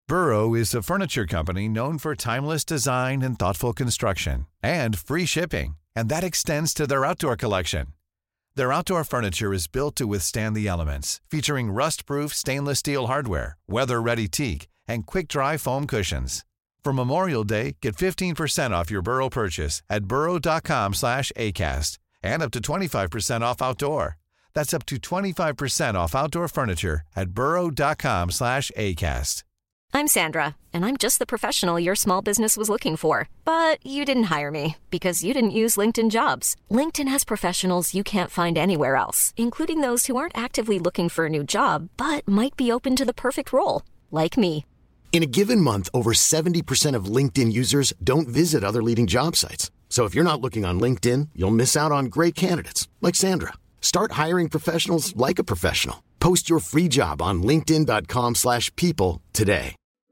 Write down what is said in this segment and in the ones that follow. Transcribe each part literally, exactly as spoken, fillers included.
Burrow is a furniture company known for timeless design and thoughtful construction, and free shipping, and that extends to their outdoor collection. Their outdoor furniture is built to withstand the elements, featuring rust-proof stainless steel hardware, weather-ready teak, and quick-dry foam cushions. For Memorial Day, get fifteen percent off your Burrow purchase at burrow.com slash ACAST and up to twenty-five percent off outdoor. That's up to twenty-five percent off outdoor furniture at burrow.com slash ACAST. I'm Sandra, and I'm just the professional your small business was looking for. But you didn't hire me because you didn't use LinkedIn Jobs. LinkedIn has professionals you can't find anywhere else, including those who aren't actively looking for a new job, but might be open to the perfect role, like me. In a given month, over seventy percent of LinkedIn users don't visit other leading job sites. So if you're not looking on LinkedIn, you'll miss out on great candidates like Sandra. Start hiring professionals like a professional. Post your free job on linkedin.com slash people today.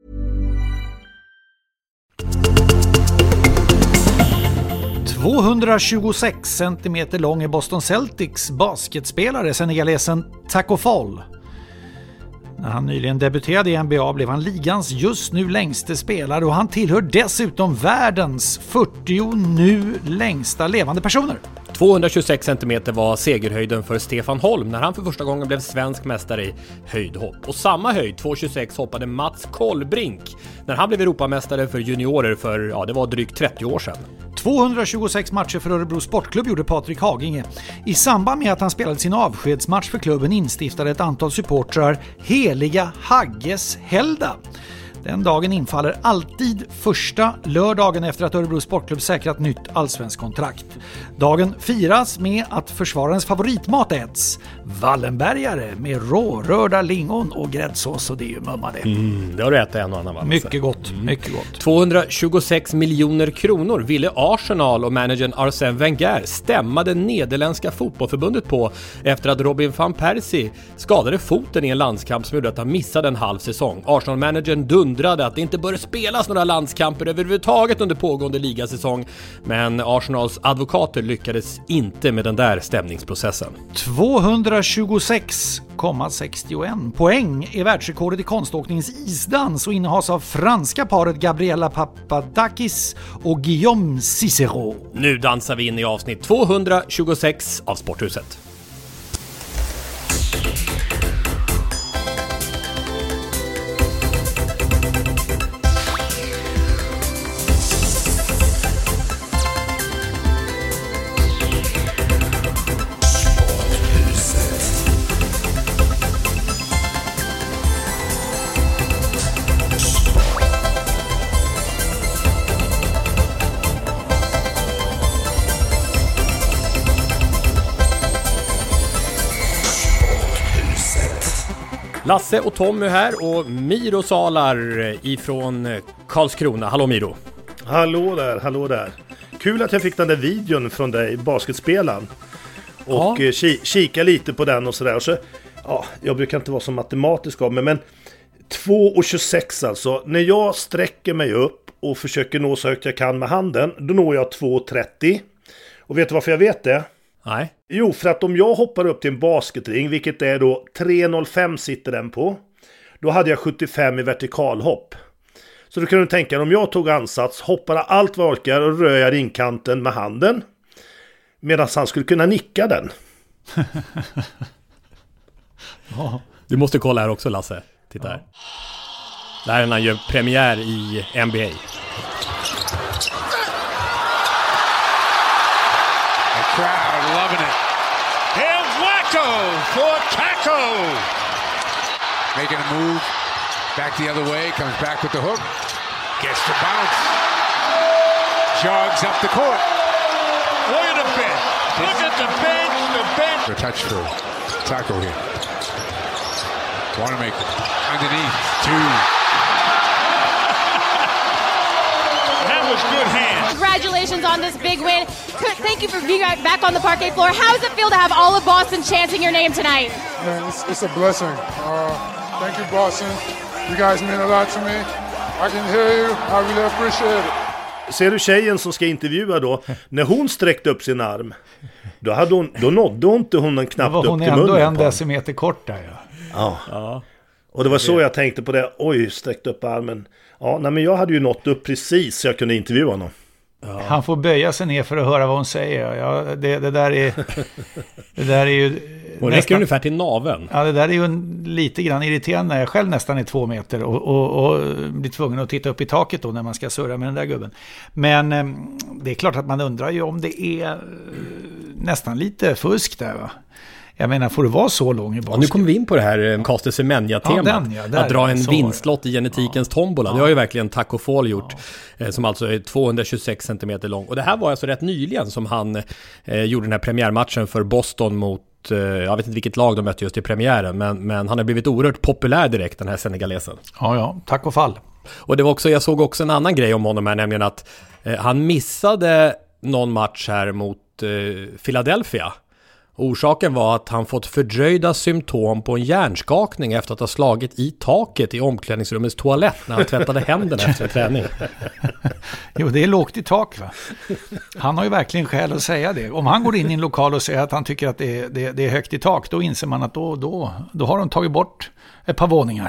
tvåhundratjugosex centimeter lång är Boston Celtics basketspelare senegalesen Taco Fall. När han nyligen debuterade i N B A blev han ligans just nu längste spelare och han tillhör dessutom världens fyrtio nu längsta levande personer. tvåhundratjugosex centimeter var segerhöjden för Stefan Holm när han för första gången blev svensk mästare i höjdhopp. Och samma höjd, tvåhundratjugosex, hoppade Mats Kollbrink när han blev Europamästare för juniorer för, ja, det var drygt trettio år sedan. tvåhundratjugosex matcher för Örebro Sportklubb gjorde Patrik Haginge. I samband med att han spelade sin avskedsmatch för klubben instiftade ett antal supportrar Heliga Hagges helgdag. Den dagen infaller alltid första lördagen efter att Örebro Sportklubb säkrat nytt allsvensk kontrakt. Dagen firas med att försvararens favoritmat äts. Wallenbergare med rårörda lingon och gräddsås, och det är ju mummade. Mm, det har du ätit en och annan vals. Mycket gott, mm. mycket gott. tvåhundratjugosex miljoner kronor ville Arsenal och managern Arsène Wenger stämma det nederländska fotbollförbundet på efter att Robin van Persie skadade foten i en landskamp som gjorde att han missade en halv säsong. Arsenal-managern dundrade att det inte bör spelas några landskamper överhuvudtaget under pågående ligasäsong, men Arsenals advokater lyckades inte med den där stämningsprocessen. tvåhundratjugosex komma sextioen poäng är världsrekordet i konståkningens isdans och innehas av franska paret Gabriela Papadakis och Guillaume Cicero. Nu dansar vi in i avsnitt tvåhundratjugosex av Sporthuset. Lasse och Tommy här och Miro Salar ifrån Karlskrona. Hallå Miro. Hallå där, hallå där. Kul att jag fick den där videon från dig, basketspelaren. Och ja. ki- kika lite på den och sådär. Så, ja, jag brukar inte vara så matematisk av mig, men två tjugosex alltså. När jag sträcker mig upp och försöker nå så högt jag kan med handen, då når jag två trettio. Och vet du varför jag vet det? Nej. Jo, för att om jag hoppar upp till en basketring, vilket är då tre noll fem sitter den på, då hade jag sjuttiofem i vertikalhopp. Så då kan du tänka, om jag tog ansats, hoppade allt vad jag orkar och rör jag ringkanten med handen, medan han skulle kunna nicka den. Ja. Du måste kolla här också, Lasse. Titta här. Ja. Där är när han gör premiär i N B A. Crowd loving it. And Wacko for Taco. Making a move. Back the other way. Comes back with the hook. Gets the bounce. Jogs up the court. Look at the bench. Look at the bench. The bench. A touch for Taco here. Want to make underneath. Two. That was good hands. Congratulations on this big win. Thank you for being back on the parquet floor. How does it feel to have all of Boston chanting your name tonight? Man, it's, it's a blessing. Uh, thank you, Boston. You guys mean a lot to me. I can hear you. I really appreciate it. Ser du tjejen som ska intervjua då? När hon sträckte upp sin arm, då, hade hon, då nådde hon inte hon en knappt upp till munnen. Hon är ändå en decimeter kort där, ja. Ja. Ja. Och det var så jag tänkte på det. Oj, sträckte upp armen. Ja, nej, men jag hade ju nått upp precis så jag kunde intervjua honom. Ja. Han får böja sig ner för att höra vad hon säger. Ja, det, det där är... det där är ju... Och räcker nästan, ungefär till naven. Ja, det där är ju en, lite grann irriterande när jag själv nästan är två meter och, och, och blir tvungen att titta upp i taket då när man ska surra med den där gubben. Men eh, det är klart att man undrar ju om det är eh, nästan lite fusk där, va? Jag menar, får det vara så lång i basket? Ja, nu kommer vi in på det här Caster Semenya-temat. Ja, ja, att dra en vinstlott i genetikens ja. tombola. Det har ju verkligen Taco Fall gjort. Ja. Som alltså är tvåhundratjugosex centimeter lång. Och det här var alltså rätt nyligen som han eh, gjorde den här premiärmatchen för Boston mot, eh, jag vet inte vilket lag de mötte just i premiären. Men, men han har blivit oerhört populär direkt, den här senegalesen. Ja, ja. Taco Fall. Och det var också, jag såg också en annan grej om honom här, nämligen att eh, han missade någon match här mot eh, Philadelphia. Orsaken var att han fått fördröjda symptom på en hjärnskakning efter att ha slagit i taket i omklädningsrummets toalett när han tvättade händerna efter träning. Jo, det är lågt i tak, va? Han har ju verkligen skäl att säga det. Om han går in i en lokal och säger att han tycker att det är, det, det är högt i tak, då inser man att då, då, då har de tagit bort ett par våningar.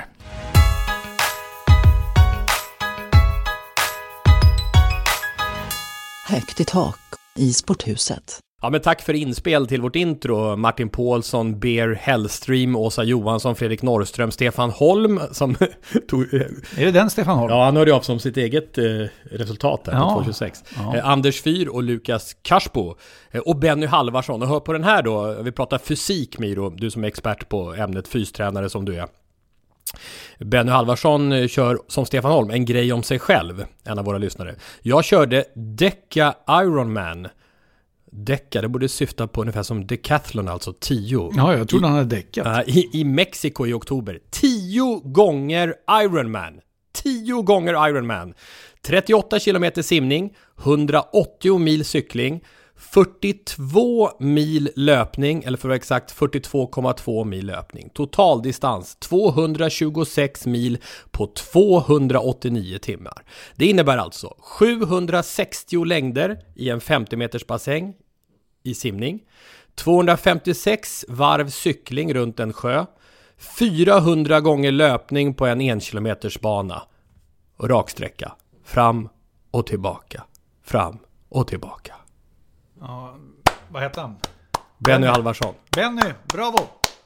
Högt i tak i sporthuset. Ja, men tack för inspel till vårt intro. Martin Paulsson, Bear Hellstream, Åsa Johansson, Fredrik Norrström, Stefan Holm som tog... Är det den Stefan Holm? Ja, han hörde av som sitt eget eh, resultat där ja. på tvåhundratjugosex. Ja. Eh, Anders Fyr och Lukas Karsbo eh, och Benny Halvarsson. Och hör på den här då, vi pratar fysik, Miro, du som är expert på ämnet fystränare som du är. Benny Halvarsson kör som Stefan Holm en grej om sig själv, en av våra lyssnare. Jag körde Deca Ironman. Deca, det borde syfta på ungefär som decathlon, alltså tio. Ja, jag trodde I, han hade däckat. I, I Mexiko i oktober. Tio gånger Ironman. Tio gånger Ironman. trettioåtta kilometer simning, hundraåttio mil cykling, fyrtiotvå mil löpning, eller för att vara exakt fyrtiotvå komma två mil löpning. Totaldistans tvåhundratjugosex mil på tvåhundraåttionio timmar. Det innebär alltså sjuhundrasextio längder i en femtio meters bassäng i simning, tvåhundrafemtiosex varv cykling runt en sjö, fyrahundra gånger löpning på en en kilometers bana och raksträcka fram och tillbaka, fram och tillbaka. Ja, vad heter han? Benny, Benny Halvarsson. Benny, bravo!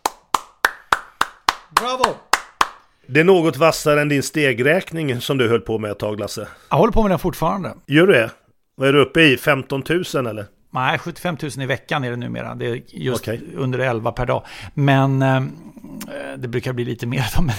Bravo! Det är något vassare än din stegräkning som du höll på med ett tag, Lasse. Jag håller på med den fortfarande. Gör du det? Vad är du uppe i? femton tusen eller? Nej, sjuttiofem tusen i veckan är det numera. Det är just okay. under elva per dag. Men eh, det brukar bli lite mer då. Men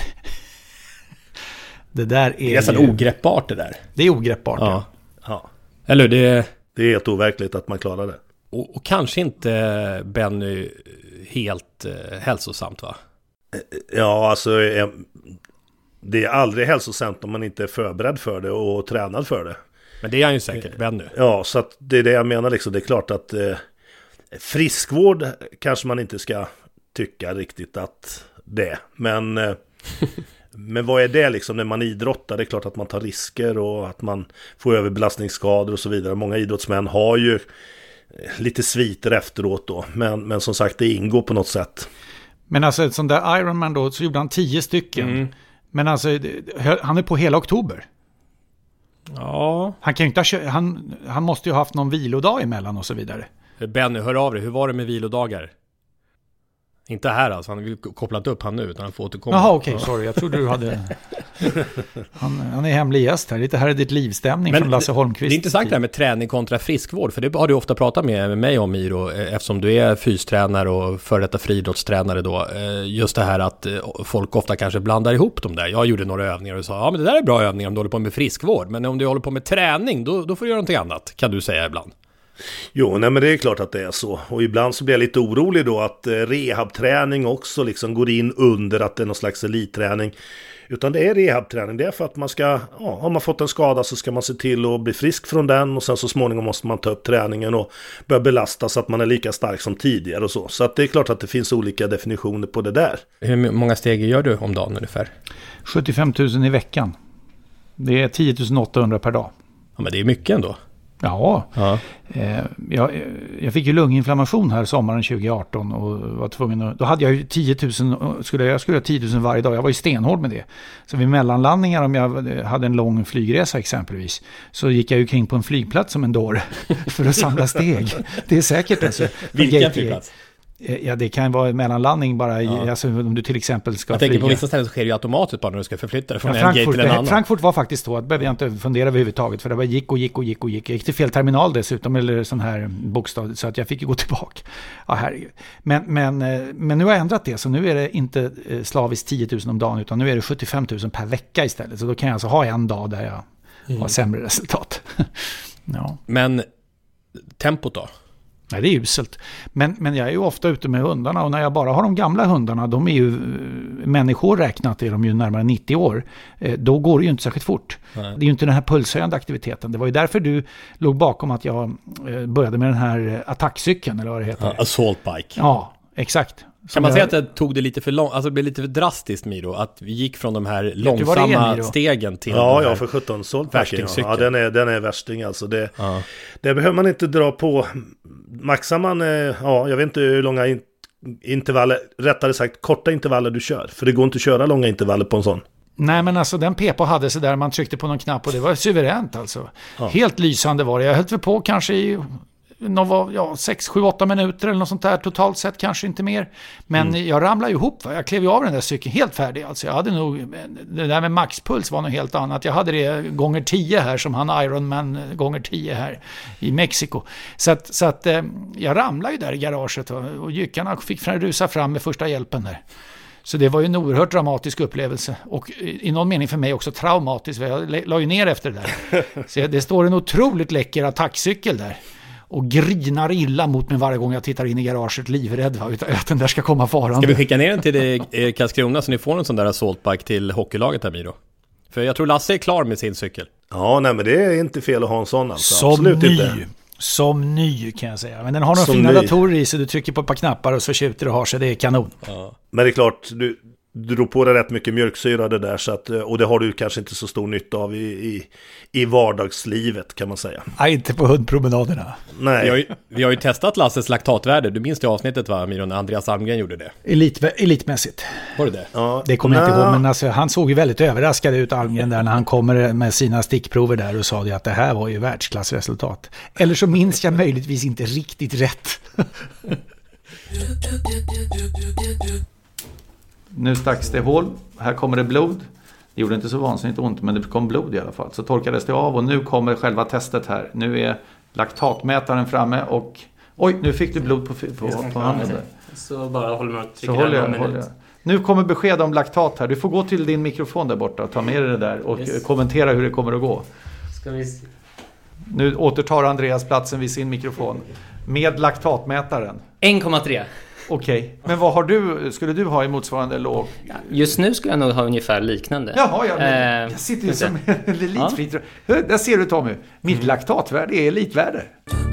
det där är Det är nästan ju... ogreppbart det där. Det är ogreppbart, ja. ja. ja. Eller det... Det är helt overkligt att man klarar det. Och, och kanske inte, Benny, helt eh, hälsosamt, va? Ja, alltså eh, det är aldrig hälsosamt om man inte är förberedd för det och tränad för det. Men det är han ju säkert, Benny. Ja, så att det är det jag menar liksom. Det är klart att eh, friskvård kanske man inte ska tycka riktigt att det är. Men... Eh, Men vad är det liksom när man idrottar? Det är klart att man tar risker och att man får överbelastningsskador och så vidare. Många idrottsmän har ju lite sviter efteråt då. Men, men som sagt, det ingår på något sätt. Men alltså ett sånt där Ironman då, så gjorde han tio stycken. Mm. Men alltså, han är på hela oktober. Ja. Han kan ju inte ha, han, han måste ju ha haft någon vilodag emellan och så vidare. Benny, hör av dig. Hur var det med vilodagar? Inte här alltså, han har kopplat upp han nu utan han får återkomma. Jaha, okej, okay, sorry. Jag trodde du hade... Han, han är hemlig gäst här. Lite här är ditt livstämning från Lasse Holmqvist. Det är intressant det här med träning kontra friskvård. För det har du ofta pratat med, med mig om, Miro, eftersom du är fystränare och före detta friidrottstränare då. Just det här att folk ofta kanske blandar ihop dem där. Jag gjorde några övningar och sa, ja men det där är bra övningar om du håller på med friskvård. Men om du håller på med träning, då, då får du göra någonting annat, kan du säga ibland. Jo, nej men det är klart att det är så. Och ibland så blir jag lite orolig då att rehabträning också liksom går in under att det är någon slags elitträning. Utan det är rehabträning. Det är för att man ska, ja, har man fått en skada så ska man se till att bli frisk från den. Och sen så småningom måste man ta upp träningen och börja belasta så att man är lika stark som tidigare och så. Så att det är klart att det finns olika definitioner på det där. Hur många steg gör du om dagen ungefär? sjuttiofem tusen i veckan. Det är tio tusen åttahundra per dag. Ja, men det är mycket ändå. Ja, Ja. eh, jag, jag fick ju lunginflammation här sommaren tjugo arton och var tvungen att, då hade jag ju tio tusen, skulle jag skulle ha tio tusen varje dag, jag var ju stenhård med det. Så vid mellanlandningar, om jag hade en lång flygresa exempelvis, så gick jag ju kring på en flygplats som en dåre för att samla steg. Det är säkert alltså. Vilken flygplats? Ja, det kan vara en mellanlandning bara, Ja. i, alltså, om du till exempel ska Jag flyga. tänker på vissa ställen så sker det ju automatiskt bara när du ska förflytta dig från Ja, en gate Frankfurt, till en annan. Frankfurt var faktiskt så att behövde jag inte fundera överhuvudtaget, för det bara gick och gick och gick och gick. Jag gick till fel terminal dessutom, eller sån här bokstav, så att jag fick ju gå tillbaka. Ja, herregud. Men, men, men nu har jag ändrat det, så nu är det inte slaviskt tio tusen om dagen, utan nu är det sjuttiofem tusen per vecka istället. Så då kan jag alltså ha en dag där jag Mm. har sämre resultat. Ja. Men tempot då? Nej, det är uselt. Men, men jag är ju ofta ute med hundarna, och när jag bara har de gamla hundarna, de är ju människor räknat, är de ju närmare nittio år, då går det ju inte särskilt fort. Nej. Det är ju inte den här pulshöjande aktiviteten. Det var ju därför du låg bakom att jag började med den här attackcykeln, eller vad det heter. Ja, assault bike. Ja, exakt. Kan man jag... säga att det tog det lite för långt, alltså det blev lite för drastiskt, Miro, att vi gick från de här du vad det är, långsamma Miro? stegen till Ja, de här ja, för sjutton sålt värstingcykeln. Ja, den är, den är värsting alltså. Det, Ja. det behöver man inte dra på. Maxar man, eh, ja, jag vet inte hur långa in, intervaller, rättare sagt korta intervaller du kör. För det går inte att köra långa intervaller på en sån. Nej, men alltså den P P hade så där, man tryckte på någon knapp och det var suveränt alltså. Ja. Helt lysande var det. Jag höll för på kanske i någon, ja, sex, sju, åtta minuter eller något sånt där totalt sett, kanske inte mer. Men mm. jag ramlade ihop, va? Jag klev ju av den där cykeln helt färdig. Alltså jag hade nog, det där med maxpuls var något helt annat. Jag hade det gånger tio här, som han Ironman gånger tio här i Mexiko. Så att, så att jag ramlade ju där i garaget, va? Och jyckarna fick rusa fram med första hjälpen där. Så det var ju en oerhört dramatisk upplevelse. Och i någon mening för mig också traumatisk. Jag la ju ner efter det där. Så det står en otroligt läcker attackcykel där. Och grinar illa mot mig varje gång jag tittar in i garaget, livrädd, va? Utan att den där ska komma farande. Ska vi skicka ner den till det, Karlskrona, så ni får en sån där assaultbike till hockeylaget här, Miro? För jag tror Lasse är klar med sin cykel. Ja, nej, men det är inte fel att ha en sån alltså. Som Absolut ny. Inte. Som ny kan jag säga. Men den har några Som fina ny. datorer i, så du trycker på ett par knappar och så tjuter och har sig. Det är kanon. Ja. Men det är klart, du, du drog på dig rätt mycket mjölksyra det där, så att, och det har du kanske inte så stor nytta av i, i, i vardagslivet, kan man säga. Nej, inte på hundpromenaderna. Nej. Vi har, ju, vi har ju testat Lasses laktatvärde. Du minns det avsnittet, va, Miro, när Andreas Almgren gjorde det? Elit, elitmässigt. Var det det? Ja, Det kommer jag inte nej. ihåg, men alltså, han såg ju väldigt överraskad ut, Almgren, där när han kommer med sina stickprover där och sa det att det här var ju världsklassresultat. Eller så minns jag möjligtvis inte riktigt rätt. Nu stacks det hål. Här kommer det blod. Det gjorde inte så vansinnigt ont, men det kom blod i alla fall. Så torkades det av och nu kommer själva testet här. Nu är laktatmätaren framme och... Oj, nu fick du blod på, på, på handen där. Så bara håller man och trycker Så håller jag, en håller jag. Nu kommer besked om laktat här. Du får gå till din mikrofon där borta och ta med dig det där och Yes. kommentera hur det kommer att gå. Ska vi se. Nu återtar Andreas platsen vid sin mikrofon med laktatmätaren. en komma tre. Okej, men vad har du, skulle du ha i motsvarande låg? Just nu skulle jag nog ha ungefär liknande. Jaha, jag, Eh, jag sitter ju ska som vi en elitfritt. Där ser du, Tommy. Mitt laktatvärde är elitvärde.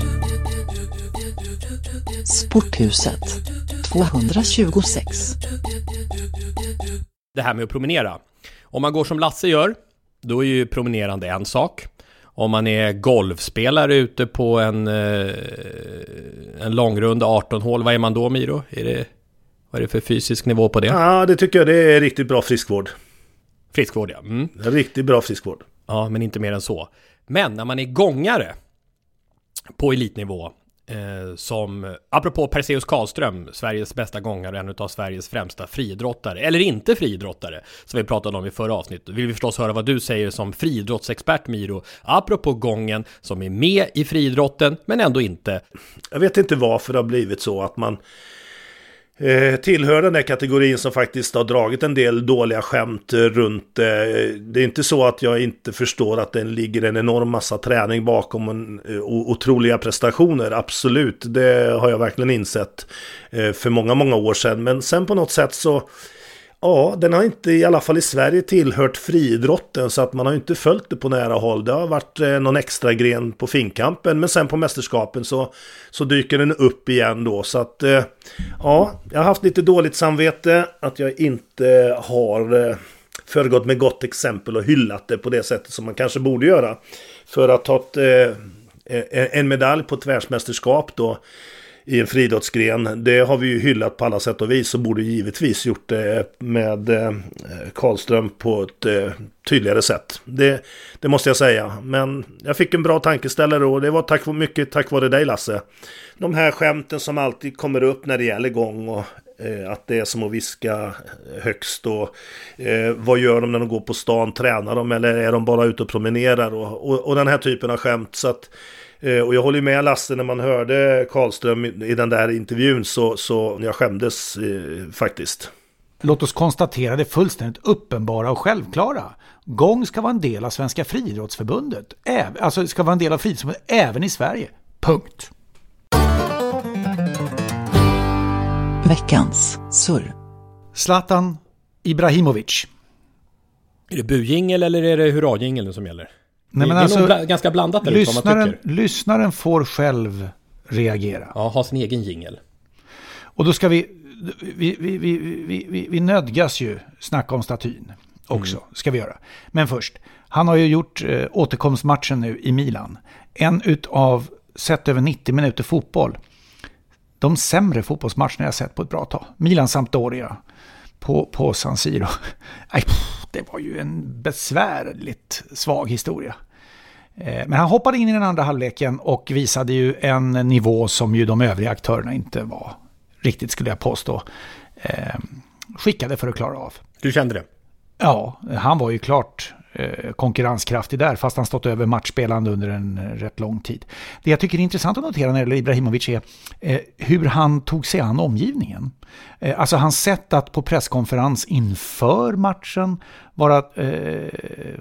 Sporthuset tvåhundratjugosex. Det här med att promenera. Om man går som Lasse gör, då är ju promenerande en sak. Om man är golfspelare ute på en, eh, en långrunda arton hål, vad är man då, Miro? Är det, vad är det för fysisk nivå på det? Ja, det tycker jag det är riktigt bra friskvård. Friskvård, ja. Mm. Riktigt bra friskvård. Ja, men inte mer än så. Men när man är gångare på elitnivå, eh, som, apropå Perseus Karlström, Sveriges bästa gångare och en av Sveriges främsta friidrottare, eller inte friidrottare, som vi pratade om i förra avsnittet, vill vi förstås höra vad du säger som friidrottsexpert, Miro, apropå gången, som är med i friidrotten, men ändå inte. Jag vet inte varför det har blivit så att man eh, tillhör den där kategorin som faktiskt har dragit en del dåliga skämt runt. Eh, det är inte så att jag inte förstår att det ligger en enorm massa träning bakom en, eh, otroliga prestationer. Absolut, det har jag verkligen insett eh, för många, många år sedan. Men sen på något sätt så... Ja, den har inte i alla fall i Sverige tillhört friidrotten, så att man har inte följt det på nära håll. Det har varit eh, någon extra gren på finkampen, men sen på mästerskapen så, så dyker den upp igen då. Så att eh, ja, jag har haft lite dåligt samvete att jag inte har eh, föregått med gott exempel och hyllat det på det sättet som man kanske borde göra. För att ha ett, eh, en medalj på ett världsmästerskap då i en friidrottsgren, det har vi ju hyllat på alla sätt och vis, och borde givetvis gjort det med Karlström på ett tydligare sätt. Det, det måste jag säga. Men jag fick en bra tankeställare, och det var tack, mycket tack vare dig, Lasse. De här skämten som alltid kommer upp när det gäller gång, och eh, att det är som att viska högst, och eh, vad gör de när de går på stan? Tränar de, eller är de bara ute och promenerar? Och, och, och den här typen av skämt. Så att, eh, och jag håller med Lasse, när man hörde Karlström i, i den där intervjun, så, så jag skämdes eh, faktiskt. Låt oss konstatera det fullständigt uppenbara och självklara. Gång ska vara en del av Svenska friidrottsförbundet. Även, alltså ska vara en del av friidrottsförbundet även i Sverige. Punkt. Veckans surr. Zlatan Ibrahimovic. Är det bujingel eller är det hurrajingeln som gäller? Nej, men det är alltså, nog bla- ganska blandat. Eller lyssnaren, lyssnaren får själv reagera. Ja, ha sin egen jingel. Och då ska vi vi, vi, vi, vi, vi, vi nödgas ju snacka om statyn också, mm. ska vi göra. Men först, han har ju gjort eh, återkomstmatchen nu i Milan. En utav, sett över nittio minuter fotboll, de sämre fotbollsmatcherna jag sett på ett bra tag. Milan-Sampdoria på, på San Siro. Aj, pff, det var ju en besvärligt svag historia. Eh, men han hoppade in i den andra halvleken och visade ju en nivå som ju de övriga aktörerna inte var riktigt, skulle jag påstå, eh, skickade för att klara av. Du kände det? Ja, han var ju klart eh, konkurrenskraftig där, fast han stått över matchspelande under en eh, rätt lång tid. Det jag tycker är intressant att notera när det gäller Ibrahimovic är eh, hur han tog sig an omgivningen. Eh, alltså hans sätt att på presskonferens inför matchen vara eh,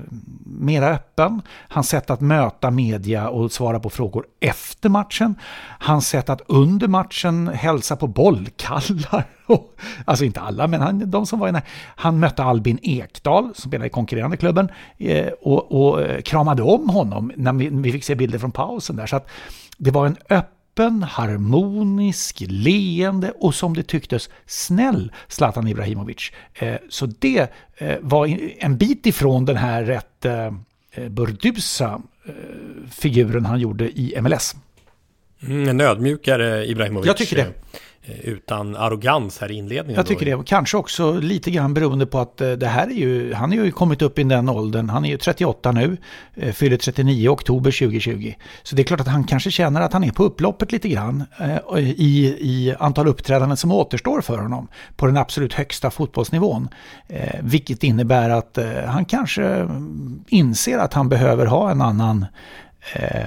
mera öppen. Hans sätt att möta media och svara på frågor efter matchen. Hans sätt att under matchen hälsa på bollkallar. Alltså inte alla, men han, de som var inne. Han mötte Albin Ekdal som spelade i konkurrerande klubben eh, och, och kramade om honom när vi, vi fick se bilder från pausen där. Så att det var en öppen, harmonisk, leende och som det tycktes snäll Zlatan Ibrahimovic. Eh, så det eh, var en bit ifrån den här rätt eh, burdusa eh, figuren han gjorde i M L S. Mm, en ödmjukare Ibrahimovic. Jag tycker det. Utan arrogans här i inledningen. Jag tycker det. Kanske också lite grann beroende på att det här är ju, han är ju kommit upp i den åldern. Han är ju trettioåtta nu, fyller trettionio i oktober tjugohundratjugo. Så det är klart att han kanske känner att han är på upploppet lite grann i, i antal uppträdanden som återstår för honom på den absolut högsta fotbollsnivån. Eh, vilket innebär att eh, han kanske inser att han behöver ha en annan... Eh,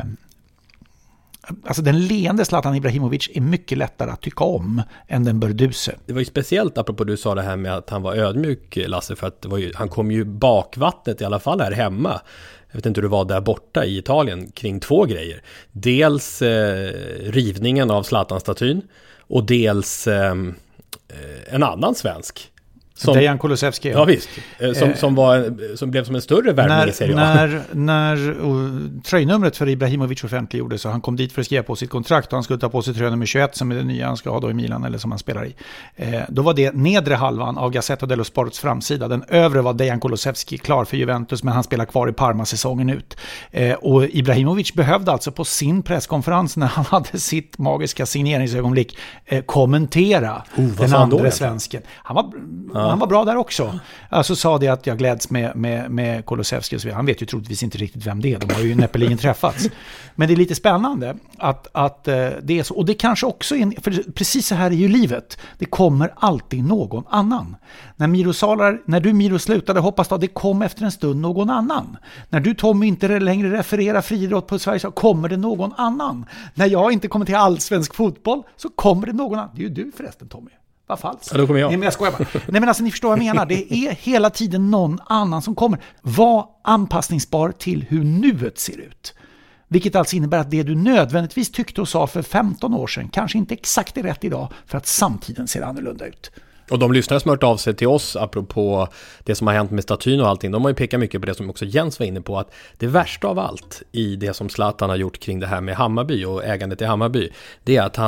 Alltså den leende Zlatan Ibrahimovic är mycket lättare att tycka om än den burduse. Det var ju speciellt apropå du sa det här med att han var ödmjuk, Lasse, för att det var ju, han kom ju bakvattnet i alla fall här hemma. Jag vet inte hur det var där borta i Italien kring två grejer. Dels eh, rivningen av Zlatan-statyn och dels eh, en annan svensk. Som, Dejan Kulusevski. Ja visst, som, eh, som, var, som blev som en större värvning i serien. När, när uh, tröjnumret för Ibrahimovic offentliggjordes, så han kom dit för att skriva på sitt kontrakt och han skulle ta på sig tröja nummer tjugoett som är det nya han ska ha då i Milan eller som han spelar i. Eh, då var det nedre halvan av Gazzetta dello Sports framsida. Den övre var Dejan Kulusevski klar för Juventus, men han spelar kvar i Parma säsongen ut. Eh, och Ibrahimovic behövde alltså på sin presskonferens när han hade sitt magiska signeringsögonblick eh, kommentera oh, den andra svensken. Han var... Ja. Han var bra där också. Alltså sa det att jag gläds med, med, med Kulusevski och så vidare. Han vet ju troligtvis inte riktigt vem det är. De har ju näppeligen träffats. Men det är lite spännande att, att det är så. Och det kanske också är, för precis så här är ju livet. Det kommer alltid någon annan. När Miro Salar, när du Miro slutade hoppas då, det kom efter en stund någon annan. När du Tommy inte längre refererar friidrott på Sverige så kommer det någon annan. När jag inte kommer till allsvensk fotboll så kommer det någon annan. Det är ju du förresten, Tommy. Vad falskt. Ja, då kommer jag. Nej, men jag skojar bara. Nej, men alltså ni förstår vad jag menar. Det är hela tiden någon annan som kommer. Var anpassningsbar till hur nuet ser ut. Vilket alltså innebär att det du nödvändigtvis tyckte och sa för femton år sedan kanske inte exakt är rätt idag för att samtiden ser annorlunda ut. Och de lyssnare som har hört av sig till oss apropå det som har hänt med statyn och allting, de har ju pekat mycket på det som också Jens var inne på, att det värsta av allt i det som Zlatan har gjort kring det här med Hammarby och ägandet i Hammarby, det är att han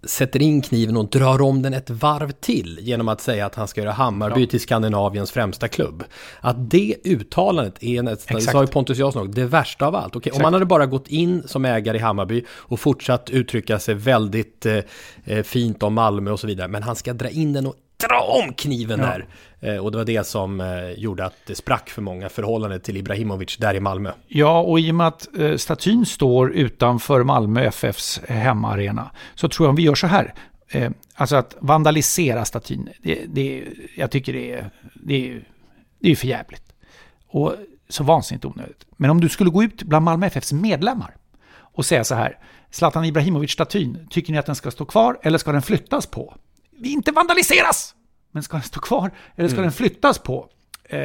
sätter in kniven och drar om den ett varv till genom att säga att han ska göra Hammarby ja. till Skandinaviens främsta klubb. Att det uttalandet är nästan, det sa ju Pontus Jansson, det värsta av allt. Okej, om man hade bara gått in som ägare i Hammarby och fortsatt uttrycka sig väldigt eh, fint om Malmö och så vidare, men han ska dra in den och dra om kniven ja. där. Och det var det som eh, gjorde att det sprack för många förhållande till Ibrahimovic där i Malmö. Ja, och i och med att eh, statyn står utanför Malmö F F:s hemmaarena så tror jag om vi gör så här. Eh, alltså att vandalisera statyn, det, det, jag tycker det är, det är, det är för jävligt. Och så vansinnigt onödigt. Men om du skulle gå ut bland Malmö F F:s medlemmar och säga så här: Zlatan Ibrahimovic-statyn, tycker ni att den ska stå kvar eller ska den flyttas på? Vi inte vandaliseras! Men ska den stå kvar eller ska mm. den flyttas på? Eh,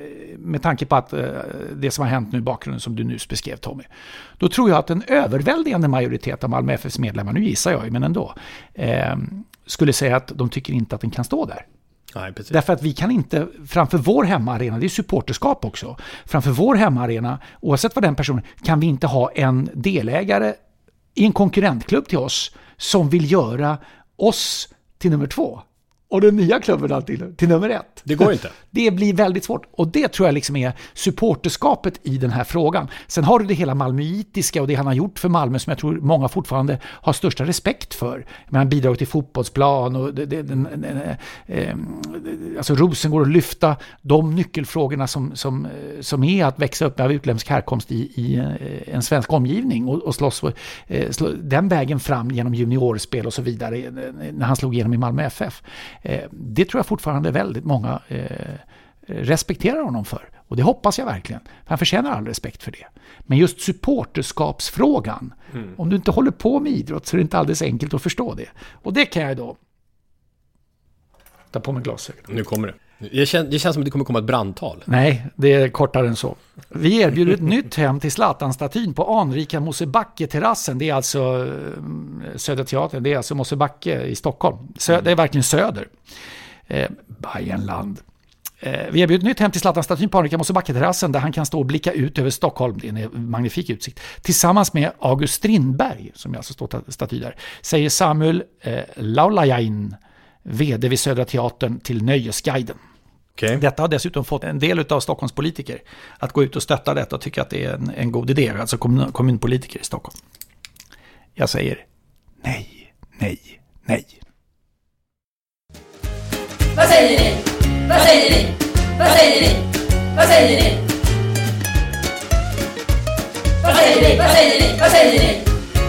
med tanke på att eh, det som har hänt nu i bakgrunden som du nyss beskrev, Tommy. Då tror jag att en överväldigande majoritet av Malmö F F:s medlemmar, nu gissar jag men ändå, eh, skulle säga att de tycker inte att den kan stå där. Nej, precis. Därför att vi kan inte, framför vår hemmaarena, det är supporterskap också, framför vår hemmaarena, oavsett vad den personen, kan vi inte ha en delägare i en konkurrentklubb till oss som vill göra oss till nummer två. Och den nya klubben till, till nummer ett. Det går inte. Det blir väldigt svårt. Och det tror jag liksom är supporterskapet i den här frågan. Sen har du det hela malmöitiska och det han har gjort för Malmö som jag tror många fortfarande har största respekt för. Men han bidrar till fotbollsplan och det, det, den, den, eh, alltså Rosengård att lyfta de nyckelfrågorna som, som, som är att växa upp med utländsk härkomst i, i en svensk omgivning och, och slåss eh, slå, den vägen fram genom juniorspel och så vidare när han slog igenom i Malmö F F. Det tror jag fortfarande väldigt många eh, respekterar honom för. Och det hoppas jag verkligen. För han förtjänar all respekt för det. Men just supporterskapsfrågan, mm. om du inte håller på med idrott så är det inte alldeles enkelt att förstå det. Och det kan jag då ta på mig glasögon. Nu kommer det. Det känns, det känns som att det kommer komma ett brandtal. Nej, det är kortare än så. Vi erbjuder ett nytt hem till Zlatan-statyn på anrika Mosebacke-terrassen. Det är alltså Södra Teatern, det är alltså Mosebacke i Stockholm. Sö- det är verkligen söder. Eh, Bayernland. Eh, vi erbjuder ett nytt hem till Zlatan-statyn på anrika Mosebacke-terrassen där han kan stå och blicka ut över Stockholm. Det är en magnifik utsikt. Tillsammans med August Strindberg, som alltså står staty där, säger Samuel eh, Laulajain, vd vid Södra Teatern, till Nöjesguiden. Okay. Detta har dessutom fått en del av Stockholms politiker att gå ut och stötta detta och tycka att det är en, en god idé, alltså kommun, kommunpolitiker i Stockholm. Jag säger nej, nej, nej. Vad säger ni? Vad säger ni? Vad säger ni? Vad säger ni? Vad säger ni? Vad säger ni? Vad säger ni?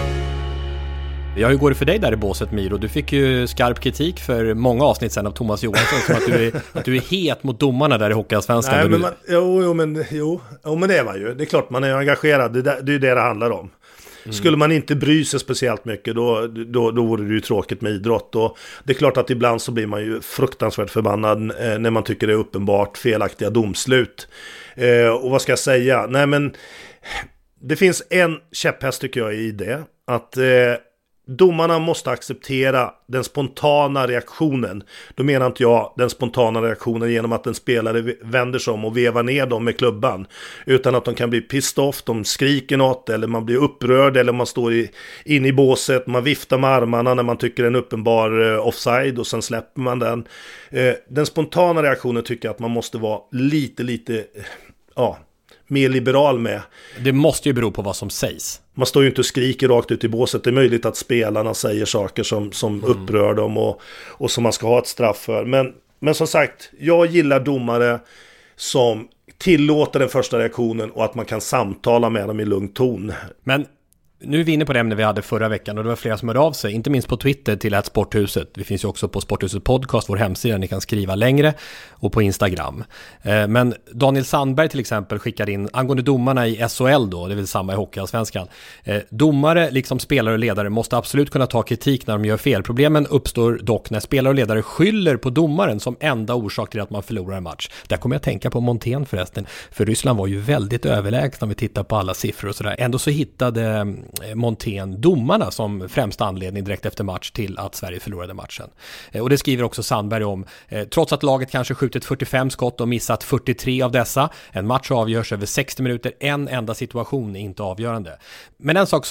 Ja, hur går det för dig där i båset, Miro? Du fick ju skarp kritik för många avsnitt sedan av Thomas Johansson som att du är, att du är het mot domarna där i Hockeyallsvenskan. Nej, men du... man, jo, jo, men, jo, jo, men det är man ju. Det är klart man är engagerad. Det, det är ju det det handlar om. Mm. Skulle man inte bry sig speciellt mycket då, då, då vore det ju tråkigt med idrott. Och det är klart att ibland så blir man ju fruktansvärt förbannad eh, när man tycker det är uppenbart felaktiga domslut. Eh, och vad ska jag säga? Nej, men det finns en käpphäst tycker jag i det. Att eh, domarna måste acceptera den spontana reaktionen. Då menar inte jag den spontana reaktionen genom att en spelare vänder sig om och vevar ner dem med klubban. Utan att de kan bli pissed off, de skriker något eller man blir upprörd eller man står i, in i båset, man viftar med armarna när man tycker en uppenbar eh, offside och sen släpper man den. Eh, den spontana reaktionen tycker jag att man måste vara lite, lite, eh, ja... mer liberal med. Det måste ju bero på vad som sägs. Man står ju inte och skriker rakt ut i båset. Det är möjligt att spelarna säger saker som, som mm. upprör dem och, och som man ska ha ett straff för. Men, men som sagt, jag gillar domare som tillåter den första reaktionen och att man kan samtala med dem i lugn ton. Men nu är vi inne på det ämne vi hade förra veckan och det var flera som hörde av sig, inte minst på Twitter till att Sporthuset. Vi finns ju också på Sporthuset Podcast, vår hemsida, ni kan skriva längre, och på Instagram. Men Daniel Sandberg till exempel skickade in angående domarna i S H L då, det vill samma i Hockeyallsvenskan. Domare liksom spelare och ledare måste absolut kunna ta kritik när de gör fel. Problemen uppstår dock när spelare och ledare skyller på domaren som enda orsak till att man förlorar en match. Där kommer jag tänka på Montén förresten, för Ryssland var ju väldigt överlägset om vi tittar på alla siffror och sådär. Ändå så hittade Montén domarna som främsta anledning direkt efter match till att Sverige förlorade matchen. Och det skriver också Sandberg om. Trots att laget kanske skjutit fyrtiofem skott och missat fyrtiotre av dessa, en match avgörs över sextio minuter, en enda situation är inte avgörande. Men en sak som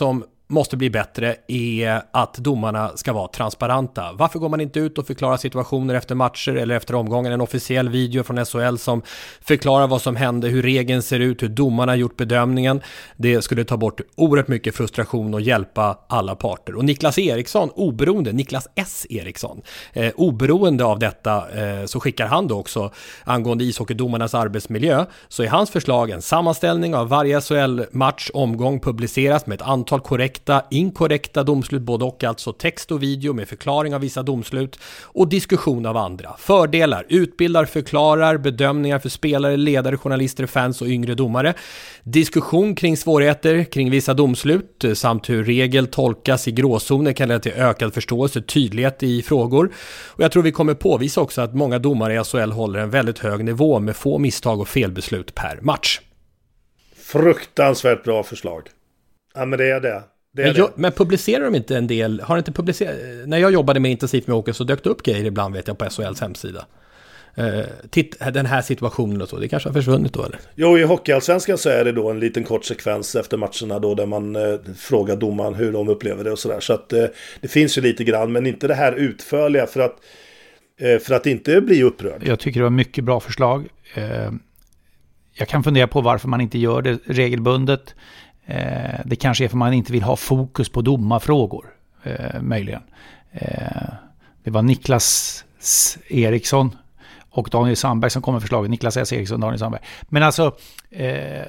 måste bli bättre är att domarna ska vara transparenta. Varför går man inte ut och förklarar situationer efter matcher eller efter omgången? En officiell video från S H L som förklarar vad som hände, hur regeln ser ut, hur domarna har gjort bedömningen. Det skulle ta bort oerhört mycket frustration och hjälpa alla parter. Och Niklas Eriksson, oberoende, Niklas S. Eriksson, eh, oberoende av detta eh, så skickar han då också angående ishockeydomarnas arbetsmiljö, så är hans förslag en sammanställning av varje S H L-match omgång publiceras med ett antal korrekta, inkorrekta domslut, både och, alltså text och video med förklaring av vissa domslut och diskussion av andra. Fördelar, utbildar, förklarar, bedömningar för spelare, ledare, journalister, fans och yngre domare. Diskussion kring svårigheter kring vissa domslut samt hur regel tolkas i gråzoner kan leda till ökad förståelse, tydlighet i frågor. Och jag tror vi kommer påvisa också att många domare i S H L håller en väldigt hög nivå med få misstag och felbeslut per match. Fruktansvärt bra förslag. Ja, men det är det. det, är men, jag, det. men publicerar de inte en del, har inte publicerat, när jag jobbade med intensivt med hockey så dök det upp grejer ibland, vet jag, på S H L:s hemsida. Uh, titt, den här situationen och så, det kanske har försvunnit då eller? Jo, i Hockeyallsvenskan så är det då en liten kort sekvens efter matcherna då där man uh, frågar domaren hur de upplever det och sådär. Så att uh, det finns ju lite grann, men inte det här utförliga för att, uh, för att inte bli upprörd. Jag tycker det var mycket bra förslag. Uh, jag kan fundera på varför man inte gör det regelbundet. Uh, det kanske är för att man inte vill ha fokus på domarfrågor, uh, möjligen. Uh, det var Niklas Eriksson och Daniel Sandberg som kom med förslaget. Niklas S. Eriksson och Daniel Sandberg. Men alltså, eh,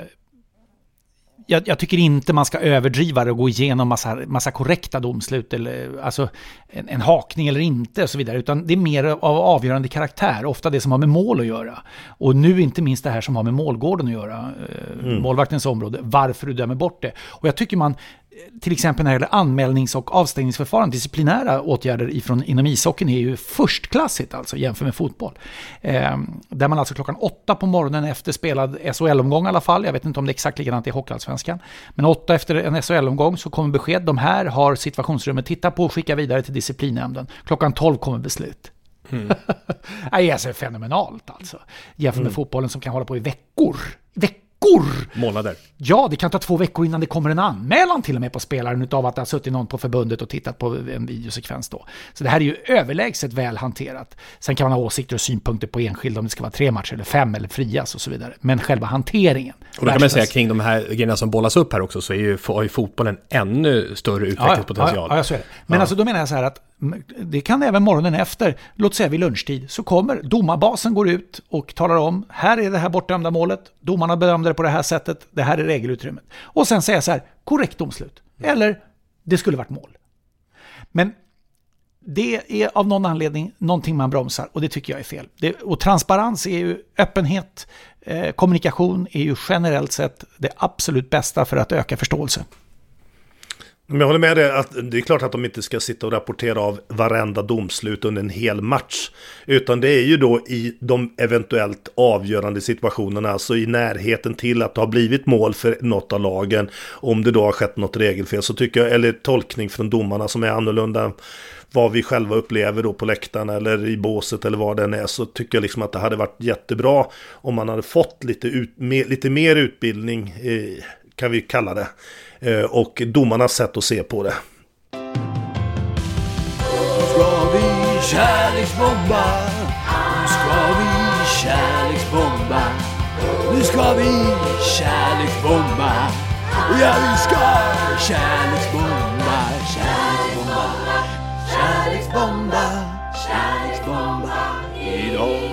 jag, jag tycker inte man ska överdriva det och gå igenom massa, massa korrekta domslut eller alltså en, en hakning eller inte och så vidare. Utan det är mer av avgörande karaktär. Ofta det som har med mål att göra. Och nu inte minst det här som har med målgården att göra. Eh, mm. Målvaktens område. Varför du dömer bort det. Och jag tycker man till exempel när det gäller anmälnings- och avstängningsförfarande, disciplinära åtgärder ifrån, inom ishockeyn är ju förstklassigt alltså jämfört med fotboll. Eh, där man alltså klockan åtta på morgonen efter spelad S H L-omgång i alla fall, jag vet inte om det är exakt likadant i Hockeyallsvenskan, men åtta efter en S H L-omgång så kommer besked, de här har situationsrummet titta på och skicka vidare till disciplinnämnden. Klockan tolv kommer beslut. Mm. Det är alltså fenomenalt alltså. Jämfört med mm. fotbollen som kan hålla på i veckor. Veckor! Månader. Ja, det kan ta två veckor innan det kommer en anmälan till och med på spelaren utav att det har suttit någon på förbundet och tittat på en videosekvens då. Så det här är ju överlägset väl hanterat. Sen kan man ha åsikter och synpunkter på enskilda om det ska vara tre matcher eller fem eller frias och så vidare. Men själva hanteringen. Och då kan man säga kring de här grejerna som bollas upp här också så är ju, har ju fotbollen ännu större utvecklingspotential. Ja, ja, ja, så är det. Men ja. Alltså då menar jag så här att det kan även morgonen efter, låt säga vid lunchtid, så kommer domarbasen går ut och talar om, här är det här bortdömda målet, domarna bedömde det på det här sättet, det här är regelutrymmet. Och sen säger så här, korrekt domslut. Eller, det skulle varit mål. Men det är av någon anledning någonting man bromsar och det tycker jag är fel. Det, och transparens är ju öppenhet, eh, kommunikation är ju generellt sett det absolut bästa för att öka förståelse. Men jag håller med dig att det är klart att de inte ska sitta och rapportera av varenda domslut under en hel match. Utan det är ju då i de eventuellt avgörande situationerna, alltså i närheten till att det har blivit mål för något av lagen. Om det då har skett något regelfel så tycker jag, eller tolkning från domarna som är annorlunda vad vi själva upplever då på läktaren eller i båset eller vad den är, så tycker jag liksom att det hade varit jättebra om man hade fått lite, ut, mer, lite mer utbildning, eh, kan vi kalla det. Och domarnas sätt att se på det. Nu ska vi kärleksbomba. Nu ska vi kärleksbomba. Nu ska vi kärleksbomba. Ja, vi ska kärleksbomba. Kärleksbomba. Kärleksbomba. Kärleksbomba idag.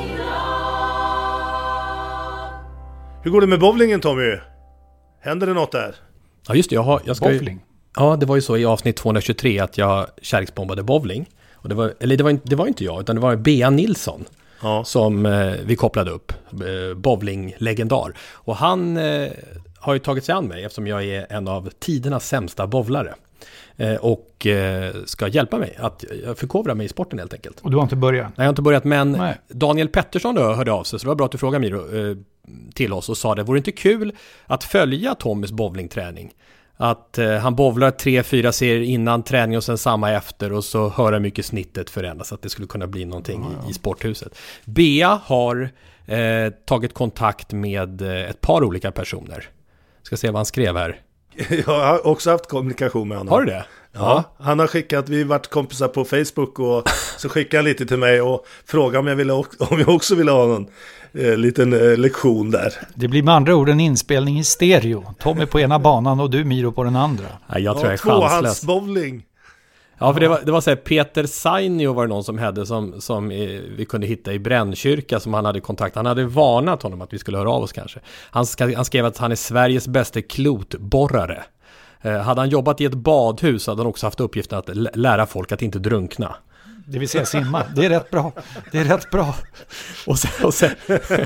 Hur går det med bowlingen, Tommy? Händer det något där? Ja just det, jag, har, jag ska ju, ja det var ju så i avsnitt tvåhundratjugotre att jag kärleksbombade bowling. Och det var, eller det var, det var inte jag, utan det var Bea Nilsson ja. som eh, vi kopplade upp, eh, bowling-legendar. Och han eh, har ju tagit sig an mig eftersom jag är en av tidernas sämsta bowlare. Eh, och eh, ska hjälpa mig att förkovra mig i sporten helt enkelt. Och du har inte börjat? Nej, jag har inte börjat, men Nej. Daniel Pettersson då hörde av sig, så det var bra att du frågade Miro, eh, till oss och sa det vore inte kul att följa Tommys bowlingträning. Att eh, han bowlar tre, fyra serier innan träning och sen samma efter och så höra hur mycket snittet förändras, att det skulle kunna bli någonting ja, ja. I, i sporthuset. Bea har eh, tagit kontakt med eh, ett par olika personer. Ska se vad han skrev här. Jag har också haft kommunikation med honom. Har du det? Ja, han har skickat, vi har varit kompisar på Facebook och så skickade han lite till mig och frågade om jag, ville, om jag också ville ha någon eh, liten eh, lektion där. Det blir med andra ord en inspelning i stereo. Tommy på ena banan och du, Miro, på den andra. Ja, jag tror ja, jag är chanslös. Tvåhandsbowling. Ja, för det var, det var så här, Peter Sainio var det någon som hade som, som eh, vi kunde hitta i Brännkyrka som han hade kontakt. Han hade varnat honom att vi skulle höra av oss kanske. Han, ska, han skrev att han är Sveriges bästa klotborrare. Eh, hade han jobbat i ett badhus hade han också haft uppgiften att l- lära folk att inte drunkna. Det vill säga simma. Det är rätt bra. Det är rätt bra. Och sen, och sen,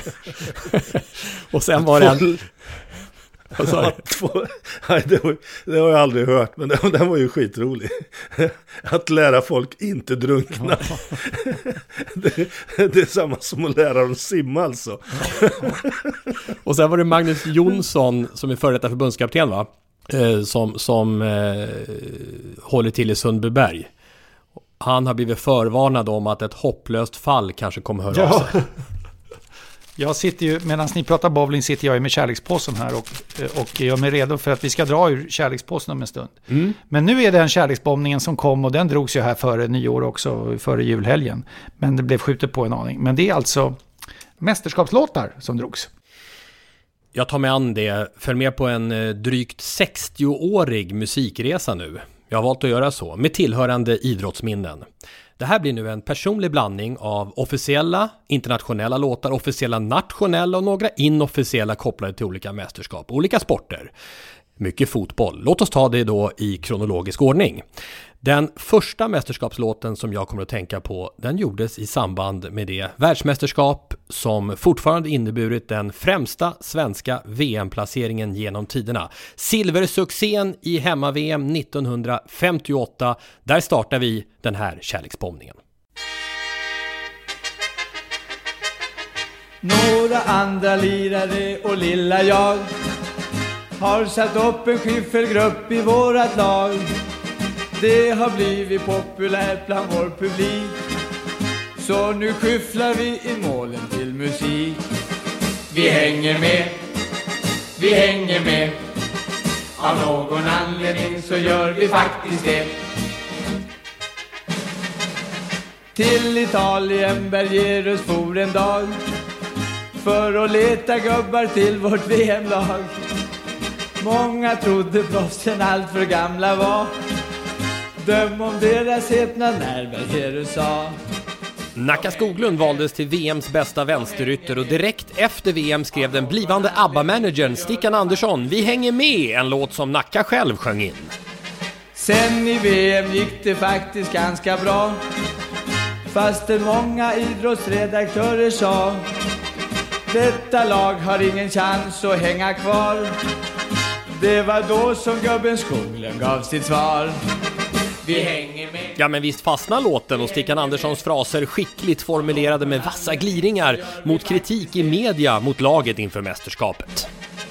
och sen var det en... Vad sa du? Nej, det, var, det har jag aldrig hört, men den, den var ju skitrolig. Att lära folk inte drunkna. det, det är samma som att lära dem simma alltså. Och sen var det Magnus Jonsson som är före detta förbundskapten, va? Eh, som som eh, håller till i Sundbyberg. Han har blivit förvarnad om att ett hopplöst fall kanske kommer höra ja. av sig. Jag sitter ju, medan ni pratar bowling sitter jag med kärlekspåsen här och, och jag är mig redo för att vi ska dra ur kärlekspåsen om en stund. Mm. Men nu är den kärleksbombningen som kom och den drogs ju här före nyår också, före julhelgen. Men det blev skjutet på en aning. Men det är alltså mästerskapslåtar som drogs. Jag tar med an det, för med på en drygt sextio-årig musikresa nu. Jag har valt att göra så, med tillhörande idrottsminnen. Det här blir nu en personlig blandning av officiella, internationella låtar, officiella nationella och några inofficiella kopplade till olika mästerskap, olika sporter. Mycket fotboll. Låt oss ta det då i kronologisk ordning. Den första mästerskapslåten som jag kommer att tänka på, den gjordes i samband med det världsmästerskap som fortfarande inneburit den främsta svenska V M-placeringen genom tiderna. Silversuccén i hemma-V M nittonhundrafemtioåtta. Där startar vi den här kärleksbombningen. Några andra lirare och lilla jag har satt upp en skiffelgrupp i vårat lag. Det har blivit populärt bland vår publik, så nu skyfflar vi i målen till musik. Vi hänger med, vi hänger med. Av någon anledning så gör vi faktiskt det. Till Italien Bergerus for en dag för att leta gubbar till vårt V M-lag. Många trodde proffsen allt för gamla var. Döm om deras häpna när Bergerus sa. Nacka Skoglund valdes till V M:s bästa vänsterytter och direkt efter V M skrev den blivande ABBA-managern Stickan Andersson Vi hänger med, en låt som Nacka själv sjöng in. Sen i V M gick det faktiskt ganska bra, fastän många idrottsredaktörer sa detta lag har ingen chans att hänga kvar. Det var då som gubben Skoglund gav sitt svar. Vi hänger med. Ja, men visst fastnar låten och Stickan Anderssons fraser skickligt formulerade med vassa gliringar mot kritik i media mot laget inför mästerskapet.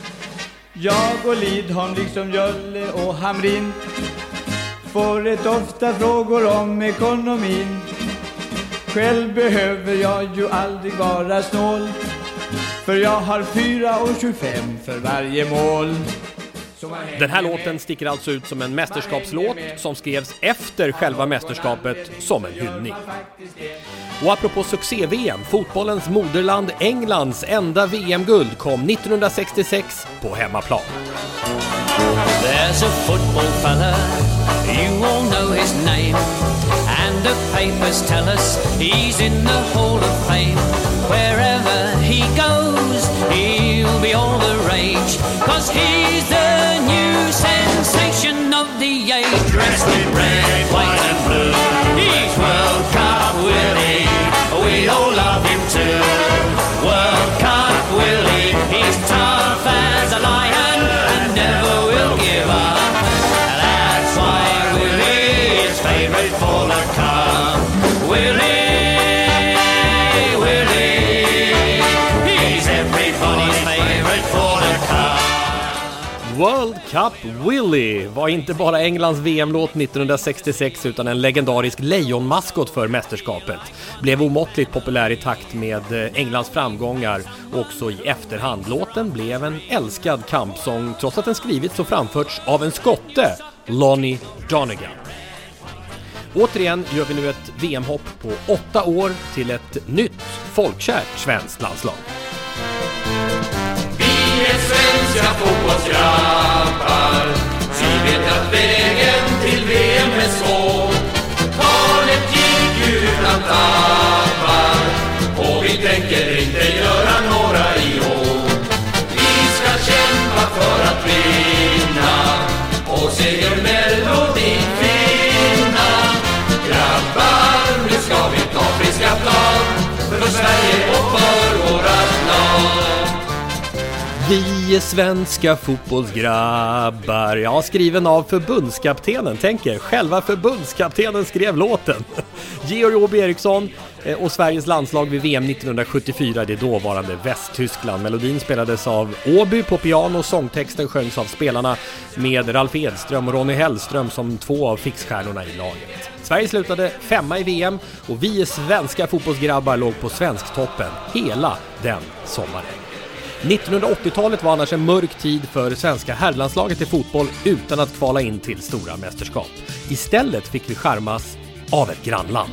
Jag och Lidholm liksom Jölle och Hamrin får rätt ofta frågor om ekonomin. Själv behöver jag ju aldrig vara snål, för jag har fyra och tjugofem för varje mål. Den här låten sticker alltså ut som en mästerskapslåt som skrevs efter själva mästerskapet som en hyllning. Och apropå succé-V M, fotbollens moderland Englands enda V M-guld kom nittonhundrasextiosex på hemmaplan. There's a football fella, you all know his name, and the papers tell us he's in the Hall of Fame. Wherever he goes, he'll be all the rage, 'cause he's the new sensation of the age. Dressed in red, white and blue, he's World Cup Willie, we all love him too. World Cup Willie, he's tough as a lion and never will give up. That's why Willie is favourite for the cup. Willie, World Cup Willie var inte bara Englands V M-låt nittonhundrasextiosex utan en legendarisk lejonmaskot för mästerskapet. Blev omåttligt populär i takt med Englands framgångar. Också i efterhand. Låten blev en älskad kampsång trots att den skrivits och framförts av en skotte, Lonnie Donegan. Återigen gör vi nu ett V M-hopp på åtta år till ett nytt folkkärt svenskt landslag. Vi är svenska fotbollsgrabbar, vi vet att vägen till V M är svår. Talet gick ju utan tappar, och vi tänker inte göra några i år. Vi ska kämpa för att vinna, och segermelodin finna. Grabbar, nu ska vi ta friska tag, för Sverige och för vårat lag. Vi är svenska fotbollsgrabbar. Ja, skriven av förbundskaptenen. Tänker, själva förbundskaptenen skrev låten. Georg Åby Eriksson och Sveriges landslag vid V M nittonhundrasjuttiofyra, det dåvarande Västtyskland. Melodin spelades av Åby på piano och sångtexten sjöngs av spelarna med Ralf Edström och Ronny Hellström som två av fixstjärnorna i laget. Sverige slutade femma i V M och vi är svenska fotbollsgrabbar låg på svensktoppen hela den sommaren. nittonhundraåttiotalet var annars en mörk tid för svenska herrlandslaget i fotboll utan att kvala in till stora mästerskap. Istället fick vi skärmas av ett grannland.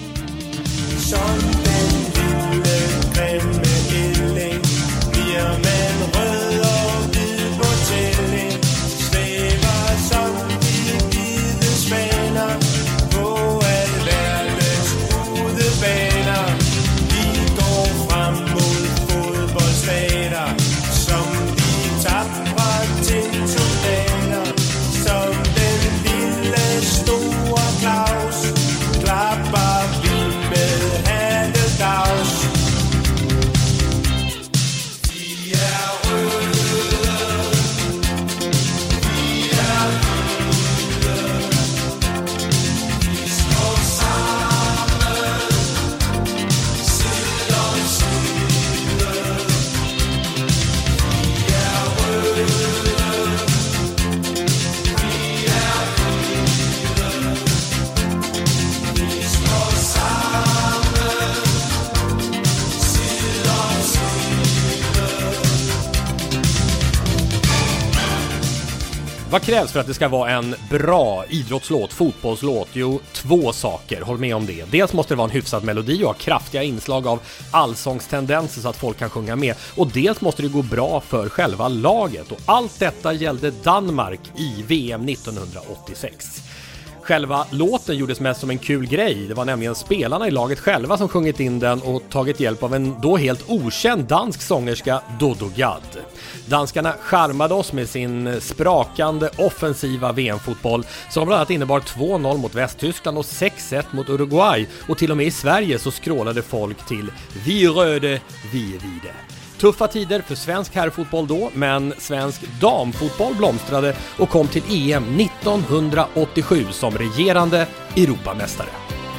Vad krävs för att det ska vara en bra idrottslåt, fotbollslåt? Jo, två saker, håll med om det. Dels måste det vara en hyfsad melodi och ha kraftiga inslag av allsångstendenser så att folk kan sjunga med. Och dels måste det gå bra för själva laget. Och allt detta gällde Danmark i V M nittonhundraåttiosex. Själva låten gjordes mest som en kul grej. Det var nämligen spelarna i laget själva som sjungit in den och tagit hjälp av en då helt okänd dansk sångerska, Dodo Gad. Danskarna charmade oss med sin sprakande offensiva V M-fotboll som bland annat innebar två noll mot Västtyskland och sex ett mot Uruguay. Och till och med i Sverige så skrålade folk till "Vi röde, vi är vide". Tuffa tider för svensk herrfotboll då, men svensk damfotboll blomstrade och kom till E M nittonhundraåttiosju som regerande Europamästare.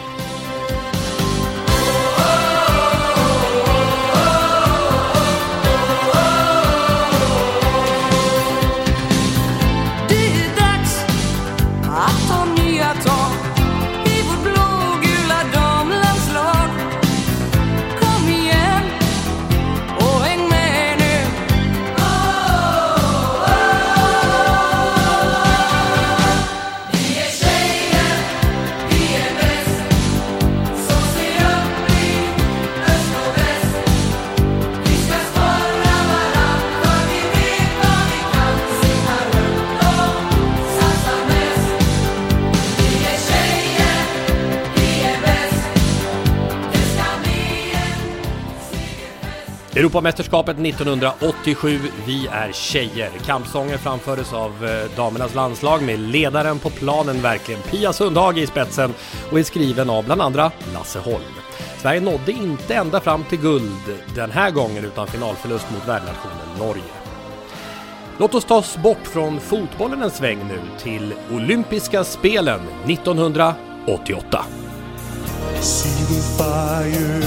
Europamästerskapet nittonhundraåttiosju, vi är tjejer. Kampsånger framfördes av damernas landslag med ledaren på planen verkligen Pia Sundhage i spetsen och är skriven av bland andra Lasse Holm. Sverige nådde inte ända fram till guld den här gången utan finalförlust mot värdnationen Norge. Låt oss ta oss bort från fotbollen en sväng nu till olympiska spelen nittonhundraåttioåtta. See the fire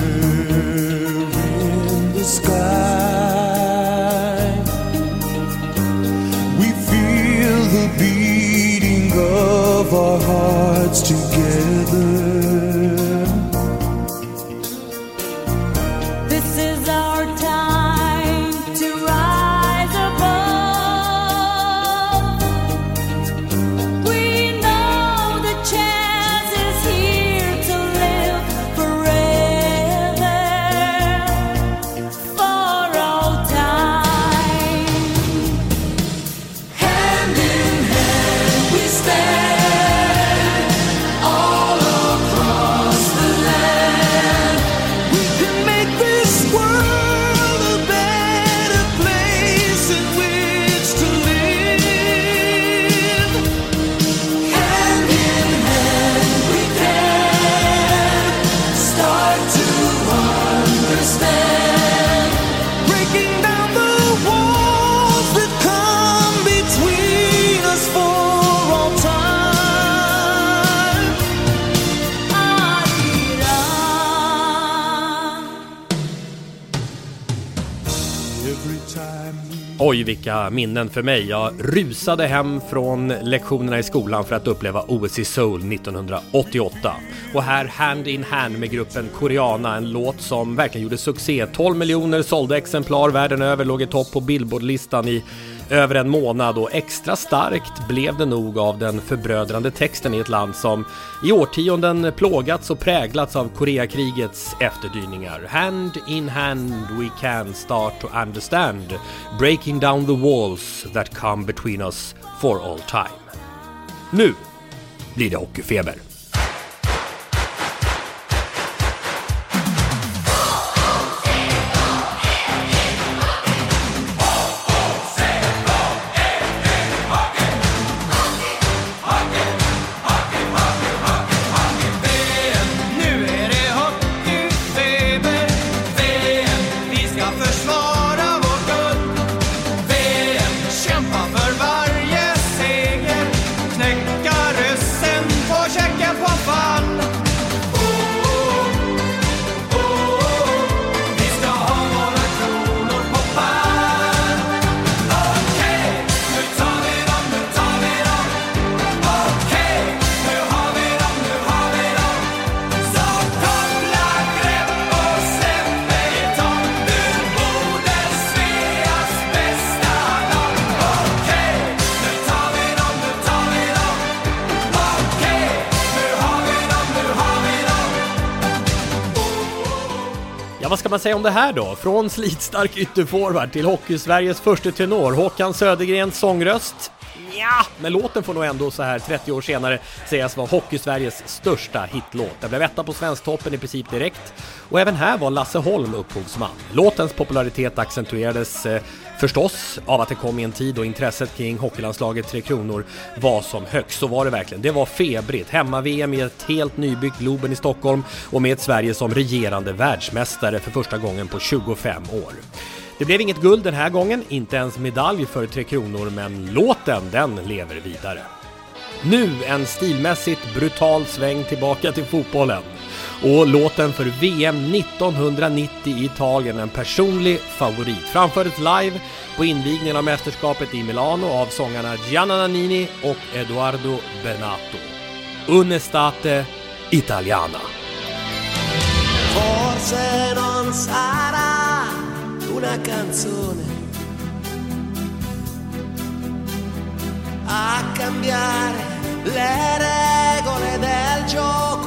in the sky. We the beating of our hearts together. This is our time to rise above. We know the chance is here to live forever, for all time. Hand in hand we stand, all across the land. We can make this world a better place in which to live. Hand in hand we can start to understand. Breaking down the walls that come between us for all time. Every time Oj, vilka minnen för mig. Jag rusade hem från lektionerna i skolan för att uppleva O S i Seoul nittonhundraåttioåtta. Och här Hand in Hand med gruppen Koreana, en låt som verkligen gjorde succé. tolv miljoner sålda exemplar världen över, låg i topp på Billboard-listan i över en månad, och extra starkt blev det nog av den förbrödrande texten i ett land som i årtionden plågats och präglats av Koreakrigets efterdyningar. Hand in hand we can start to understand, breaking down the walls that come between us for all time. Nu blir det hockeyfeber. Nu är det hockeyfeber. V M, vi ska försvara vårt guld. V M, kämpa för varje seger. Knäcka ryssen på checken på fall. Oh, oh, oh, oh. Vi ska ha några kronor på pall. Okej, nu tar vi dem, nu tar vi dem. Okej, nu har vi dem, nu har vi dem. Så koppla grepp och släpp mig i tång. Du borde Sveas bästa lag. Okej, nu tar vi dem, nu tar vi dem. Okej, nu har vi dem, nu har vi dem. Ja, vad ska man säga om det här då? Från slitstark ytterforward till hockey-Sveriges första tenor, Håkan Södergrens sångröst. Ja, men låten får nog ändå så här trettio år senare sägas vara hockey-Sveriges största hitlåt. Det blev etta på Svensktoppen i princip direkt, och även här var Lasse Holm upphovsman. Låtens popularitet accentuerades eh, förstås av att det kom i en tid då intresset kring hockeylandslaget Tre Kronor var som högst. Så var det verkligen. Det var febrigt. Hemma-V M i ett helt nybyggt Globen i Stockholm, och med ett Sverige som regerande världsmästare för första gången på tjugofem år. Det blev inget guld den här gången, inte ens medalj för Tre Kronor, men låten, den lever vidare. Nu en stilmässigt brutal sväng tillbaka till fotbollen. Och låten för V M nittonhundranittio i Italien, en personlig favorit. Framfördes live på invigningen av mästerskapet i Milano av sångarna Gianna Nannini och Edoardo Bernato. Un'estate italiana. Forse non sarà una canzone a cambiare le regole del gioco,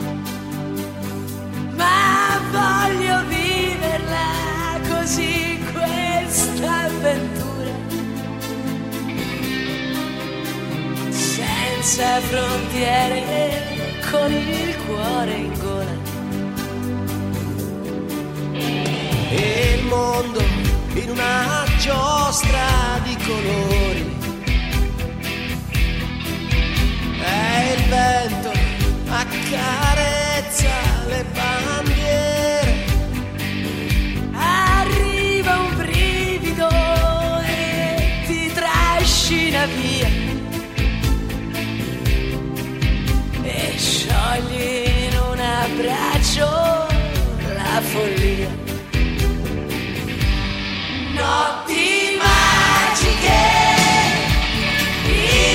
Ma voglio viverla così questa avventura, senza frontiere, con il cuore in gola. e il mondo in una giostra di colori, e il vento accarezza le bandiere. Arriva un brivido e ti trascina via e sciogli in un abbraccio la follia. Notti magiche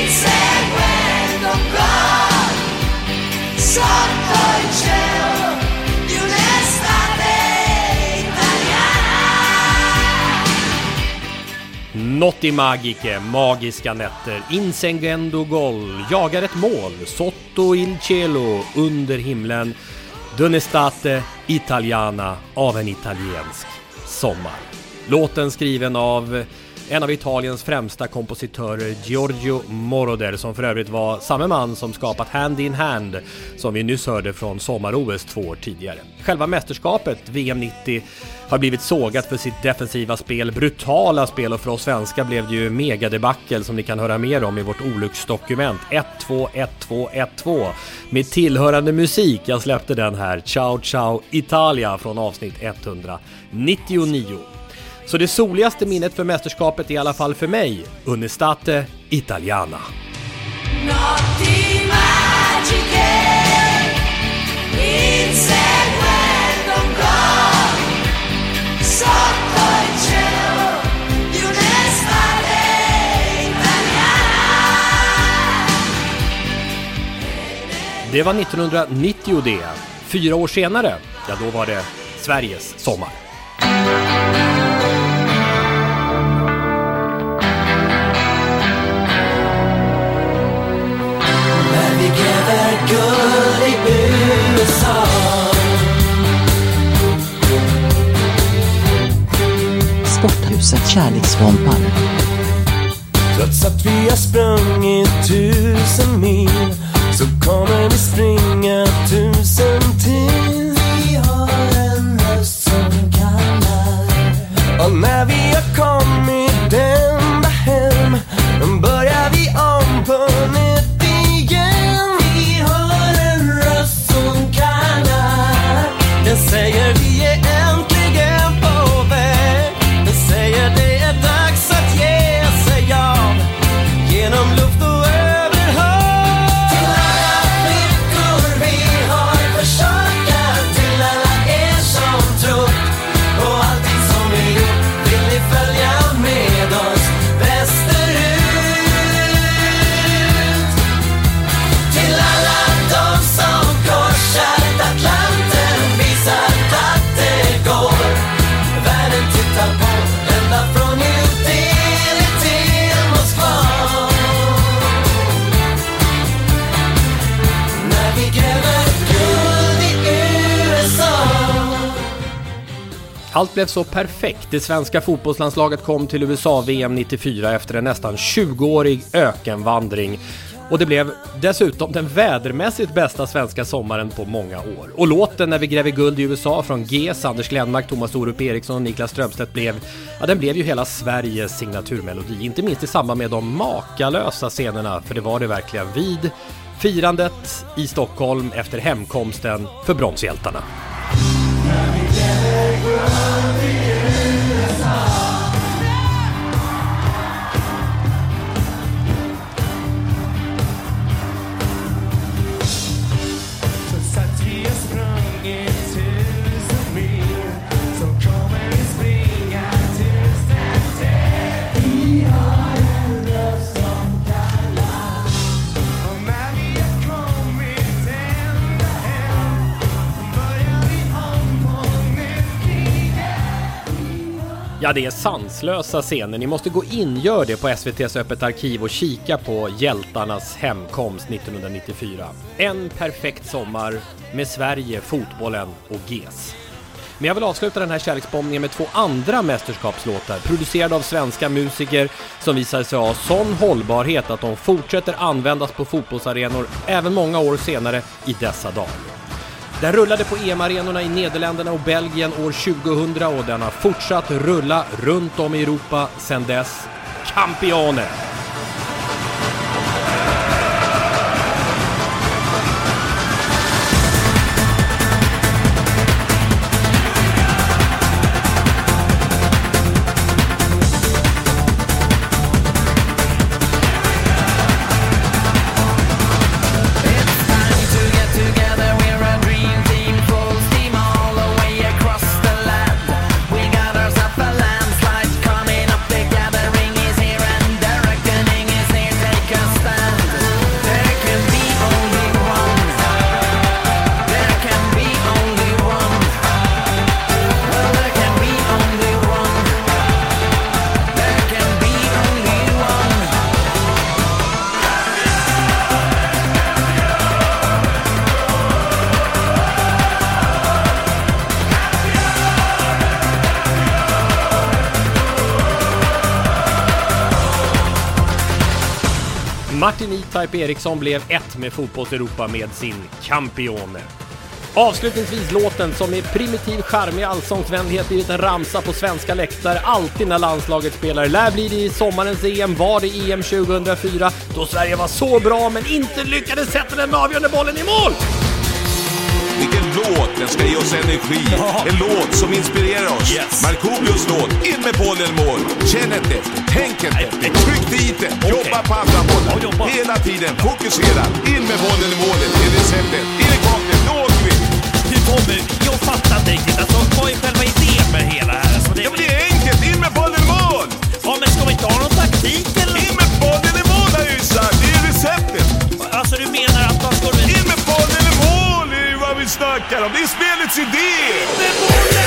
Notti magiche, magiska nätter, insegendo gol, jagar ett mål, sotto il cielo, under himlen, d'un'estate italiana, av en italiensk sommar. Låten skriven av en av Italiens främsta kompositörer, Giorgio Moroder, som för övrigt var samma man som skapat Hand in Hand, som vi nyss hörde från sommar-O S två år tidigare. Själva mästerskapet, V M nittio, har blivit sågat för sitt defensiva spel, brutala spel, och för oss svenskar blev det ju megadebackel som ni kan höra mer om i vårt olycksdokument ett två ett två ett två med tillhörande musik. Jag släppte den här, Ciao Ciao Italia, från avsnitt etthundranittionio. Så det soligaste minnet för mästerskapet är i alla fall för mig, Un'estate italiana. Notti magiche, inseguendo un gol, sotto il cielo di un'estate italiana. Det var nittonhundranittio det. Fyra år senare, ja då var det Sveriges sommar. Guld i U S A. Sporthuset Kärleksbompar. Trots att vi har sprungit tusen mil så kommer vi springa tusen till. Vi har en röst som kallar. Och när vi har kommit ända hem börjar vi om på nytt. Den säger vi är äntligen på väg. Den säger det är dags att ge sig av genom luft och över hav. Till alla flickor vi har försökat, till alla er som trott på allting som vi gjort, vill ni följa med oss västerut. Till alla de som korsat Atlanten, visar att det går. Världen tittar på, ända från New Delhi till Moskva. När vi gräver guld i U S A. Allt blev så perfekt. Det svenska fotbollslandslaget kom till U S A V M nittiofyra efter en nästan tjugoårig ökenvandring. Och det blev dessutom den vädermässigt bästa svenska sommaren på många år. Och låten När vi gräver guld i U S A från G S, Anders Glenmark, Thomas Orup Eriksson och Niklas Strömstedt blev, ja, den blev ju hela Sveriges signaturmelodi. Inte minst i samband med de makalösa scenerna, för det var det verkligen vid firandet i Stockholm efter hemkomsten för bronshjältarna. När vi gräver guld i U S A. Ja, det är sanslösa scener. Ni måste gå in, gör det på S V T:s Öppet arkiv och kika på hjältarnas hemkomst nittonhundranittiofyra. En perfekt sommar med Sverige, fotbollen och G S. Men jag vill avsluta den här kärleksbombningen med två andra mästerskapslåtar producerade av svenska musiker som visar sig ha sån hållbarhet att de fortsätter användas på fotbollsarenor även många år senare i dessa dagar. Den rullade på E M-arenorna i Nederländerna och Belgien år tjugohundra och den har fortsatt rulla runt om i Europa sedan dess. Campione! Coming up, the gathering is here and there again. Martin E-Type Eriksson blev ett med fotbolls-Europa med sin Campione. Avslutningsvis låten som med primitiv charmig allsångsvänlighet blivit en ramsa på svenska läktare alltid när landslaget spelar. Lär blir det i sommarens E M, var det E M tjugohundrafyra då Sverige var så bra men inte lyckades sätta den avgörande bollen i mål. Vilken låt, den ska ge oss energi. Ja. En låt som inspirerar oss. Yes. Markoolios låt, in med bollen mål. Känn inte efter, tänk inte efter. Tryck dit den, okay. Jobba på andra bollen. Ja, hela tiden, fokusera. In med bollen i målet, det är receptet. In i kaklet, då åker vi. Du Tommy, jag fattar inte riktigt. Alltså, vad är själva idén med hela här? Alltså, det... Ja, men det är enkelt, in med bollen i mål. Ja, men ska vi inte ha någon taktik eller? In med bollen i mål har jag ju sagt, det är receptet. Alltså, du menar att man ska... In med bollen i mål, det är ju vad vi snackar om. Det är spelets idé. In med bollen!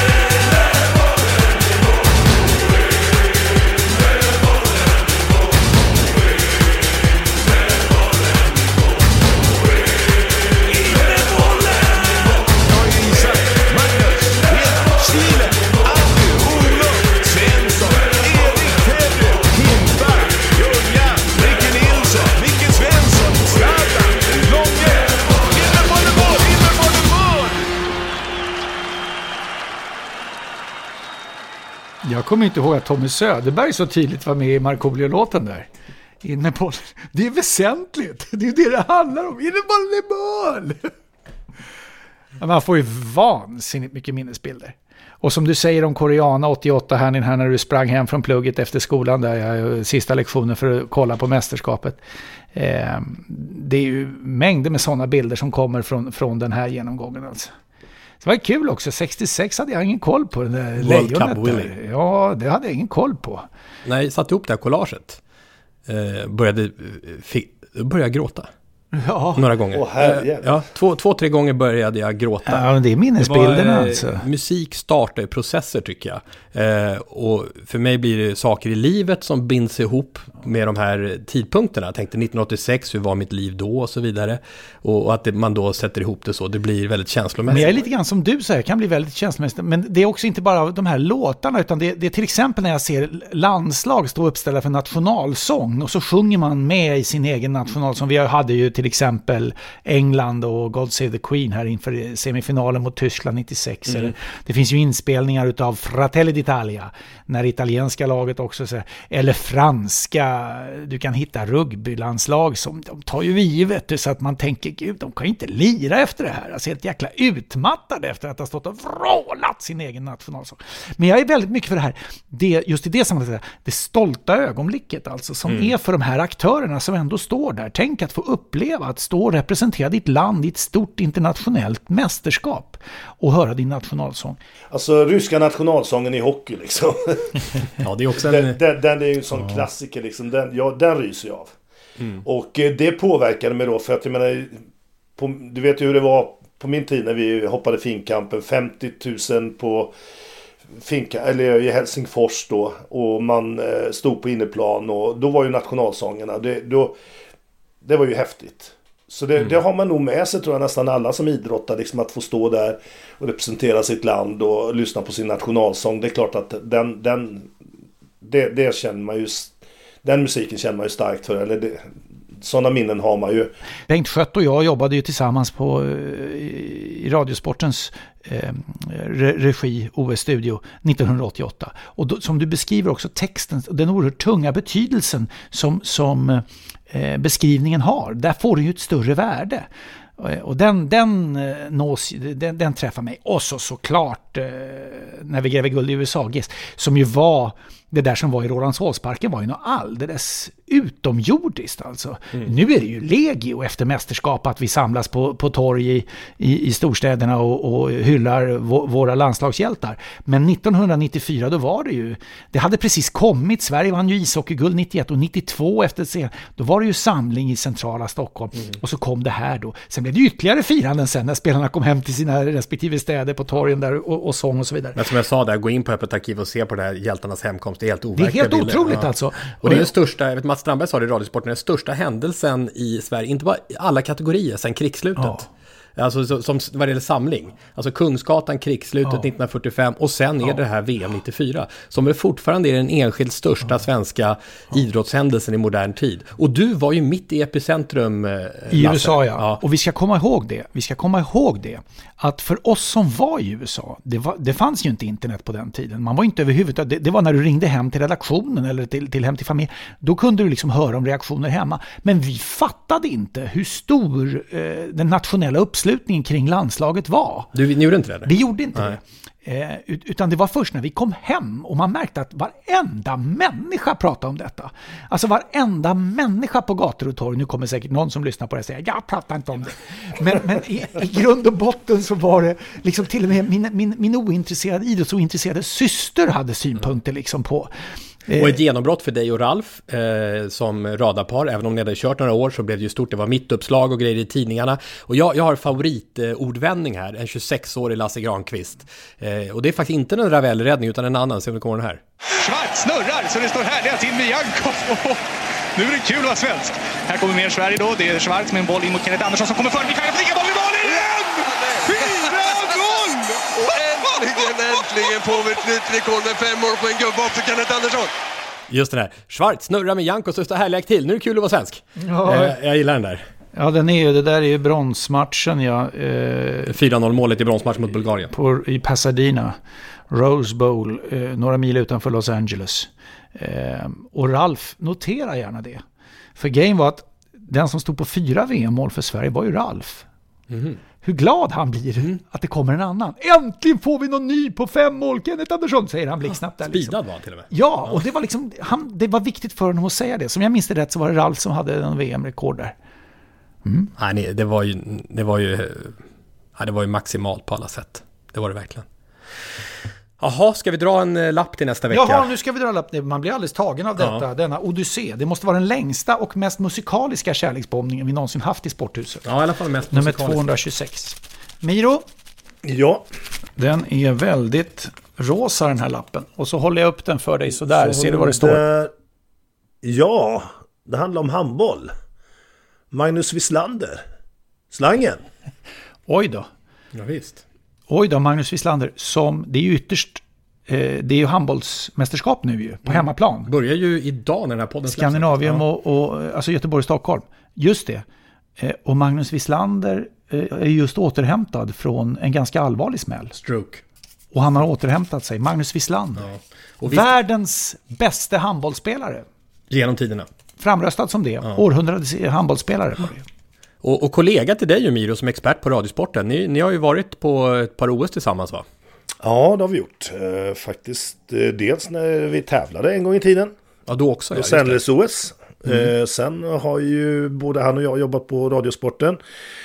Jag kommer inte ihåg att Tommy Söderberg så tydligt var med i Markoolio-låten där. In med bollen. Det är väsentligt. Det är det det handlar om. In med bollen i mål. Man får ju vansinnigt mycket minnesbilder. Och som du säger om Koreana åttioåtta här, här när du sprang hem från plugget efter skolan där jag, sista lektionen för att kolla på mästerskapet. Eh, det är ju mängder med sådana bilder som kommer från, från den här genomgången alltså. Det var kul också, sextiosex hade jag ingen koll på den där lejonet där. Ja, det hade jag ingen koll på. Nej, jag satte ihop det här collaget. Eh, började, fi, började gråta. Ja. Några gånger. Åh, herre. Ja, två, två, tre gånger började jag gråta. Ja, men det är minnesbilderna alltså. Musik startar i processer tycker jag. Eh, och för mig blir det saker i livet som binds ihop med de här tidpunkterna. Jag tänkte nittonhundraåttiosex, hur var mitt liv då och så vidare. Och, och att det, man då sätter ihop det så, det blir väldigt känslomässigt. Men jag är lite grann som du säger, kan bli väldigt känslomässigt. Men det är också inte bara de här låtarna, utan det, det är till exempel när jag ser landslag stå uppställda för nationalsång och så sjunger man med i sin egen nationalsång. Vi hade ju till exempel England och God Save the Queen här inför semifinalen mot Tyskland nittiosex. Mm. Det finns ju inspelningar utav Fratelli d'Italia när italienska laget också så, eller franska, du kan hitta rugbylandslag som de tar ju i vet du, så att man tänker gud, de kan inte lira efter det här. Alltså helt jäkla utmattade efter att ha stått och vrålat sin egen nationalsång. Men jag är väldigt mycket för det här, det, just i det sammanhanget, det stolta ögonblicket alltså som mm. är för de här aktörerna som ändå står där. Tänk att få uppleva att stå och representera ditt land i ett stort internationellt mästerskap och höra din nationalsång. Alltså ryska nationalsången i hockey liksom. Ja, det är också en... den, den, den är ju en sån ja. klassiker liksom. Den, ja, den ryser jag av. Mm. Och eh, det påverkade mig då för att jag menar, på, du vet ju hur det var på min tid när vi hoppade finkampen, femtio tusen på finka, eller i Helsingfors då, och man eh, stod på inneplan och då var ju nationalsångerna, det, då, det var ju häftigt. Så det, mm. det har man nog med sig tror jag nästan alla som idrottar, liksom att få stå där och representera sitt land och lyssna på sin nationalsång. Det är klart att den, den det, det känner man ju, den musiken känner man ju starkt för, eller det, sådana minnen har man ju. Bengt Schött och jag jobbade ju tillsammans på i Radiosportens eh, regi O S-studio nittonhundraåttioåtta. Och då, som du beskriver också texten, den oerhört tunga betydelsen som, som eh, beskrivningen har. Där får det ju ett större värde. Och den, den, nås, den, den träffar mig. Och så såklart eh, när vi gräver guld i U S A G som ju var det där som var i Rålambshovsparken var ju något alldeles utomjordiskt alltså. Mm. Nu är det ju legio efter mästerskap att vi samlas på, på torg i, i, i storstäderna och, och hyllar v- våra landslagshjältar. Men nittonhundranittiofyra då var det ju, det hade precis kommit, Sverige vann ju ishockeyguld nittioett och nittiotvå efter sen, då var det ju samling i centrala Stockholm mm. och så kom det här då. Sen blev det ytterligare firanden sen när spelarna kom hem till sina respektive städer på torgen där och, och sång och så vidare. Men som jag sa där, gå in på Öppet arkiv och se på det här hjältarnas hemkomst. Det är helt overkliga Det är helt bilder. otroligt ja. alltså. Och det är den största, jag vet Mats Strandberg sa det i Radiosporten, den största händelsen i Sverige, inte bara i alla kategorier sen krigsslutet. Alltså som vad det gäller samling. Alltså Kungsgatan, krigsslutet Ja. nittonhundrafyrtiofem och sen är Ja. det här V M nittiofyra som är fortfarande är den enskilt största ja. svenska ja. idrottshändelsen i modern tid. Och du var ju mitt i epicentrum, eh, i Lasse. U S A, ja. ja. Och vi ska komma ihåg det. Vi ska komma ihåg det. Att för oss som var i U S A, det, var, det fanns ju inte internet på den tiden. Man var inte överhuvudtaget, det, det var när du ringde hem till redaktionen eller till, till hem till familj. Då kunde du liksom höra om reaktioner hemma. Men vi fattade inte hur stor eh, den nationella uppslutningen kring landslaget var. Du, ni gjorde inte det? Eller? Vi gjorde inte Nej. det. Eh, utan det var först när vi kom hem och man märkte att varenda människa pratade om detta. Alltså varenda människa på gator och torg, nu kommer säkert någon som lyssnar på det och säger jag pratar inte om det. Men, men i, i grund och botten så var det liksom till och med min, min, min ointresserade, idrottsointresserade syster hade synpunkter liksom på. Och ett genombrott för dig och Ralf eh, som radarpar, även om ni hade kört några år så blev det ju stort, det var mittuppslag och grejer i tidningarna. Och jag, jag har favoritordvändning här, en tjugosex-årig Lasse Granqvist. Eh, och det är faktiskt inte en Ravel-räddning utan en annan, se om det kommer den här. Schwarz snurrar så det står härliga till med Jankov. Nu är det kul att vara svensk. Här kommer mer Sverige då, det är Schwarz med en boll in mot Kenneth Andersson som kommer före Mikael Flicka, boll i mål igen! fyra noll! Och äntligen, äntligen får vi ett nytt rekord med fem år på en gubbe också, Kenneth Andersson. Just den här. Schwarz snurrar med Janko så står härliga till. Nu är det kul att vara svensk. Ja. Eh, jag gillar den där. Ja, den är ju, det där är ju bronsmatchen, ja. Eh, fyra noll målet i bronsmatch mot Bulgarien. På, i Pasadena. Rose Bowl, eh, några mil utanför Los Angeles. Eh, och Ralf, notera gärna det. För grejen var att den som stod på fyra V M-mål för Sverige var ju Ralf. Mm. Hur glad han blir mm. att det kommer en annan. Äntligen får vi någon ny på fem mål, Kenneth Andersson, säger han blixtsnabbt där. Speedad liksom. var han till och med. Ja, och det var, liksom, han, det var viktigt för honom att säga det. Som jag minns det rätt så var det Ralf som hade en V M-rekord där. Mm. Nej, nej, det var ju, det var ju, ja, det var ju maximalt på alla sätt. Det var det verkligen. Jaha, ska vi dra en lapp till nästa vecka? Jaha, nu ska vi dra en lapp. Man blir alldeles tagen av detta, ja. denna odyssé. Det måste vara den längsta och mest musikaliska kärleksbombningen vi någonsin haft i Sporthuset. Ja, i alla fall mest nummer musikaliska. tvåhundratjugosex. Miro? Ja. Den är väldigt rosa, den här lappen. Och så håller jag upp den för dig så där. Så Ser du vad det står? Det... Ja, det handlar om handboll. Magnus Wislander. Slangen. Oj då. Ja, visst. Oj då, Magnus Wislander. Som, det är ju ytterst... Eh, det är ju handbollsmästerskap nu ju. På mm. hemmaplan. Börjar ju idag när den här podden Skandinavium ja. och, och... Alltså Göteborg och Stockholm. Just det. Eh, och Magnus Wislander eh, är just återhämtad från en ganska allvarlig smäll. Stroke. Och han har återhämtat sig. Magnus Wislander. Ja. Och visst... Världens bästa handbollsspelare. Genom tiderna. Framröstad som det. Ja. Århundradets handbollsspelare. Och, och kollega till dig ju, Miro, som expert på radiosporten. Ni, ni har ju varit på ett par O S tillsammans, va? Ja, det har vi gjort. Eh, faktiskt eh, dels när vi tävlade en gång i tiden. Ja, då också. Los Angeles O S. Mm. Eh, sen har ju både han och jag jobbat på radiosporten.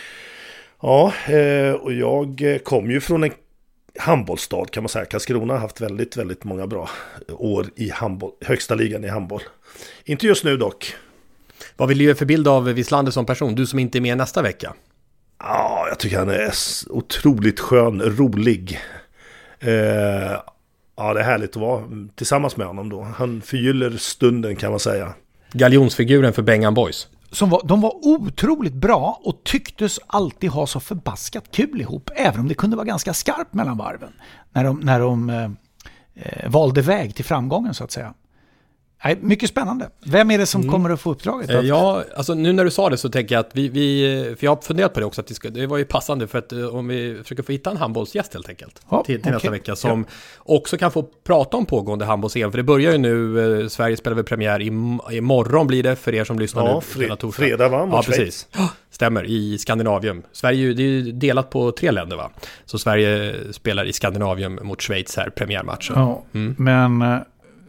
Ja, eh, och jag kom ju från en handbollsstad kan man säga. Karlskrona har haft väldigt, väldigt många bra år i handboll, högsta ligan i handboll. Inte just nu dock. Vad vill du ge för bild av Wislander som person? Du som inte är med nästa vecka. Ja, jag tycker han är otroligt skön, rolig. Eh, ja, det är härligt att vara tillsammans med honom då. Han förgyller stunden kan man säga. Galjonsfiguren för Bengan Boys. Som var, de var otroligt bra och tycktes alltid ha så förbaskat kul ihop. Även om det kunde vara ganska skarpt mellan varven. När de, när de eh, valde väg till framgången så att säga. Nej, mycket spännande. Vem är det som mm. kommer att få uppdraget? Eh, ja, alltså nu när du sa det så tänker jag att vi, vi för jag har funderat på det också, att det, ska, det var ju passande för att om vi försöker få hitta en handbollsgäst helt enkelt ja, till, till okay. nästa vecka som ja. också kan få prata om pågående handbolls-E M, för det börjar ju nu, eh, Sverige spelar väl premiär i, imorgon blir det för er som lyssnar ja, nu. Fred, fredag va? Ja, precis. Stämmer, i Skandinavium. Sverige det är ju delat på tre länder va? Så Sverige spelar i Skandinavium mot Schweiz här, premiärmatchen. Ja, mm. men...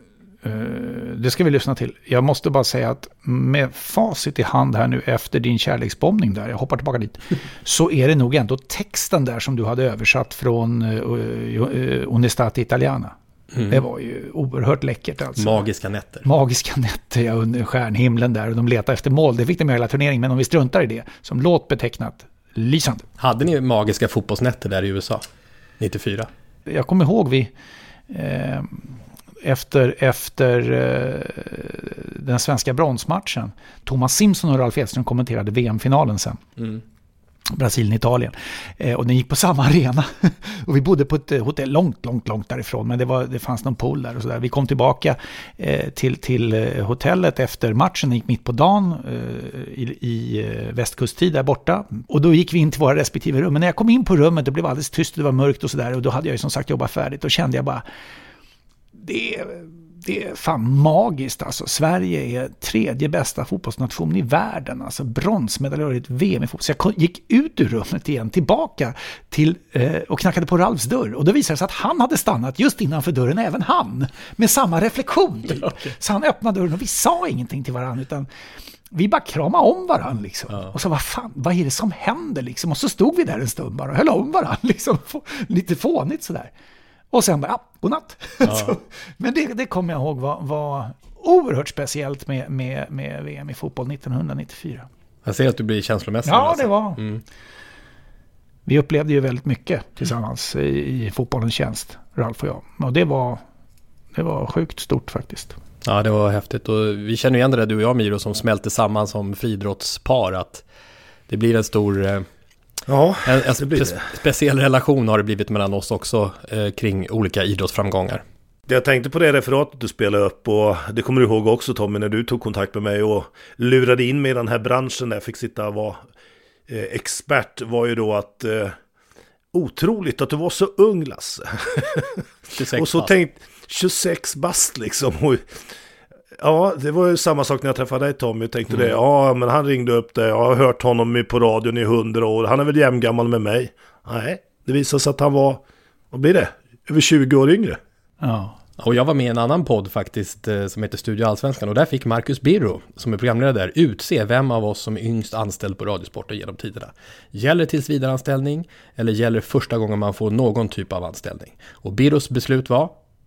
det ska vi lyssna till. Jag måste bara säga att med facit i hand här nu efter din kärleksbombning där, jag hoppar tillbaka dit, så är det nog ändå texten där som du hade översatt från uh, uh, Onestati Italiana. Mm. Det var ju oerhört läckert alltså. Magiska nätter. Magiska nätter, ja, under stjärnhimlen där och de letar efter mål. Det fick de med hela turneringen, men om vi struntar i det, som låt betecknat, lysande. Hade ni magiska fotbollsnätter där i U S A nittiofyra? Jag kommer ihåg vi... Eh, Efter, efter eh, den svenska bronsmatchen. Thomas Simpson och Ralf Edström kommenterade V M-finalen sen. Mm. Brasilien, Italien. Eh, och den gick på samma arena. Och vi bodde på ett hotell långt, långt, långt därifrån. Men det, var, det fanns någon pool där och sådär. Vi kom tillbaka eh, till, till eh, hotellet efter matchen. Den gick mitt på dagen eh, i, i eh, västkusttid där borta. Och då gick vi in till våra respektive rum. Men när jag kom in på rummet, det blev alldeles tyst och det var mörkt och sådär. Och då hade jag ju som sagt jobbat färdigt. Och kände jag bara, det är... Det är fan magiskt alltså. Sverige är tredje bästa fotbollsnation i världen. Alltså bronsmedaljör i ett V M i fotboll. Så jag gick ut ur rummet igen, tillbaka till, eh, och knackade på Ralfs dörr. Och då visade det sig att han hade stannat just innanför dörren, även han. Med samma reflektion. Typ. Okay. Så han öppnade dörren och vi sa ingenting till varandra utan vi bara kramade om varandra liksom. Ja. Och så vad fan, vad är det som händer liksom? Och så stod vi där en stund bara och höll om varandra liksom. Lite fånigt sådär. Och sen bara, ja, godnatt. Ja. Så, men det, det kommer jag ihåg var, var oerhört speciellt med, med, med V M i fotboll nittonhundranittiofyra. Jag ser att du blir känslomässig. Ja, det var. Mm. Vi upplevde ju väldigt mycket tillsammans i, i fotbollens tjänst, Ralf och jag. Och det var, det var sjukt stort faktiskt. Ja, det var häftigt. Och vi känner igen det där, du och jag, Miro, som smälter samman som friidrottspar. Att det blir en stor... Eh, Ja, en, en spe- speciell relation har det blivit mellan oss också eh, kring olika idrottsframgångar. Jag tänkte på det referatet du spelade upp och det kommer du ihåg också Tommy när du tog kontakt med mig och lurade in mig i den här branschen där jag fick sitta och vara eh, expert var ju då att eh, otroligt att du var så ung Lasse. tjugosex och så bast. tänkt tjugosex bast liksom och ja, det var ju samma sak när jag träffade dig Tommy. Jag tänkte mm. det, ja men han ringde upp det. Jag har hört honom på radion i hundra år. Han är väl jämngammal med mig. Nej, det visade sig att han var, vad blir det? Över tjugo år yngre. Ja. Och jag var med i en annan podd faktiskt som heter Studio Allsvenskan. Och där fick Marcus Birro, som är programledare där, utse vem av oss som är yngst anställd på Radiosporten genom tiderna. Gäller tillsvidareanställning eller gäller första gången man får någon typ av anställning? Och Birros beslut var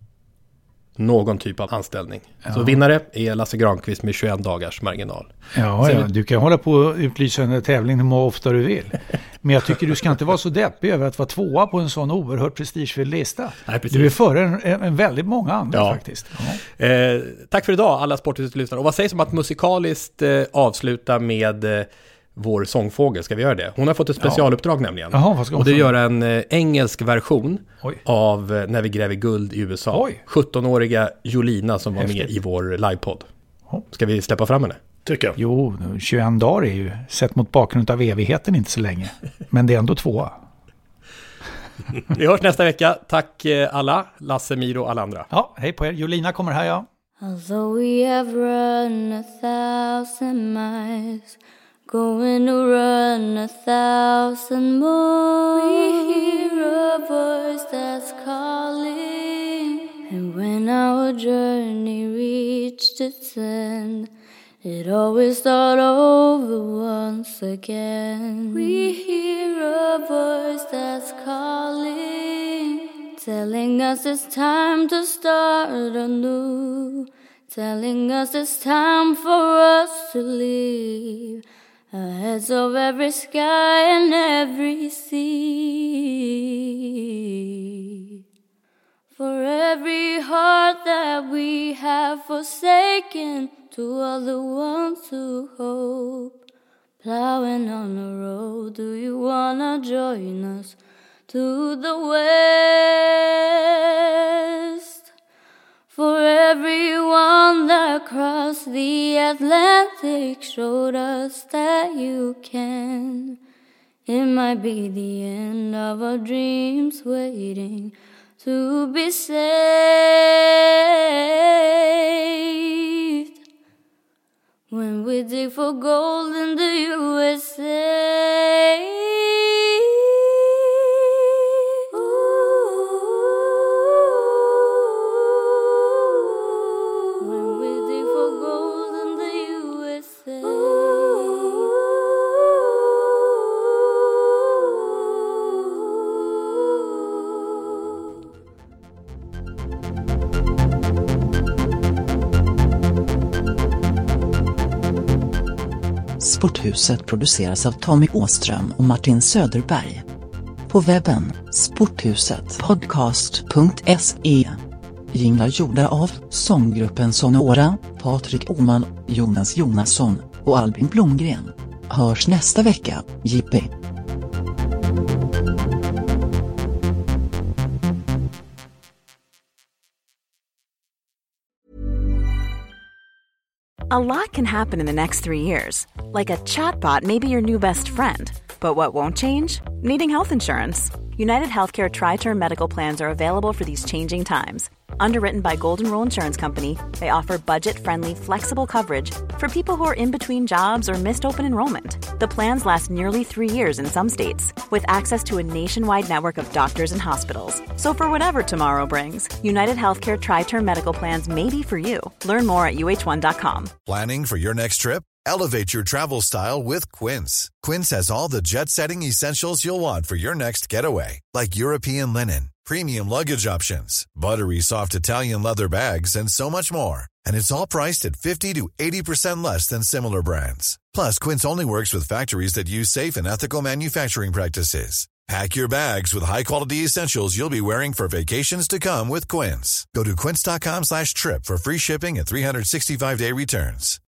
någon typ av anställning. Ja. Så vinnare är Lasse Granqvist med tjugoett dagars marginal. Ja, ja, du kan hålla på och utlysa en tävling hur ofta du vill. Men jag tycker du ska inte vara så deppig över att vara tvåa på en sån oerhört prestigefylld lista. Nej, du är före en, en väldigt många andra ja. faktiskt. Ja. Eh, tack för idag alla sportlyssnare. Och vad sägs om att musikaliskt eh, avsluta med... Eh, vår sångfågel, ska vi göra det? Hon har fått ett specialuppdrag ja. nämligen. Jaha, vad ska hon och det få? gör en eh, engelsk version Oj. av eh, När vi gräver guld i U S A. Oj. sjutton-åriga Jolina som var Häftigt. med i vår livepodd. Ska vi släppa fram henne? Tycker jag. Jo, tjugoett dagar är ju sett mot bakgrund av evigheten inte så länge. Men det är ändå tvåa. Vi hörs nästa vecka. Tack alla. Lasse, Miro och alla andra. Ja, hej på er. Jolina kommer här, ja. Although we have run a thousand miles, going to run a thousand more, we hear a voice that's calling. And when our journey reached its end, it always start over once again. We hear a voice that's calling, telling us it's time to start anew, telling us it's time for us to leave ahead of every sky and every sea. For every heart that we have forsaken, to all the ones who hope, plowing on the road, do you wanna join us to the west? For everyone that crossed the Atlantic showed us that you can. It might be the end of our dreams waiting to be saved. When we dig for gold in the U S A, when we dig for gold in the U S A. Sporthuset produceras av Tommy Åström och Martin Söderberg. På webben sporthuset podcast punkt se. Jinglar gjorda av sånggruppen Sonora, Patrik Oman, Jonas Jonasson och Albin Blomgren. Hörs nästa vecka, J P. A lot can happen in the next three years. Like a chatbot may be your new best friend. But what won't change? Needing health insurance. United Healthcare Tri-Term Medical Plans are available for these changing times. Underwritten by Golden Rule Insurance Company, they offer budget-friendly, flexible coverage for people who are in between jobs or missed open enrollment. The plans last nearly three years in some states, with access to a nationwide network of doctors and hospitals. So for whatever tomorrow brings, United Healthcare Tri-Term Medical Plans may be for you. Learn more at U H one dot com. Planning for your next trip? Elevate your travel style with Quince. Quince has all the jet-setting essentials you'll want for your next getaway, like European linen, premium luggage options, buttery soft Italian leather bags, and so much more. And it's all priced at fifty to eighty percent less than similar brands. Plus, Quince only works with factories that use safe and ethical manufacturing practices. Pack your bags with high-quality essentials you'll be wearing for vacations to come with Quince. Go to quince dot com slash trip for free shipping and three sixty-five day returns.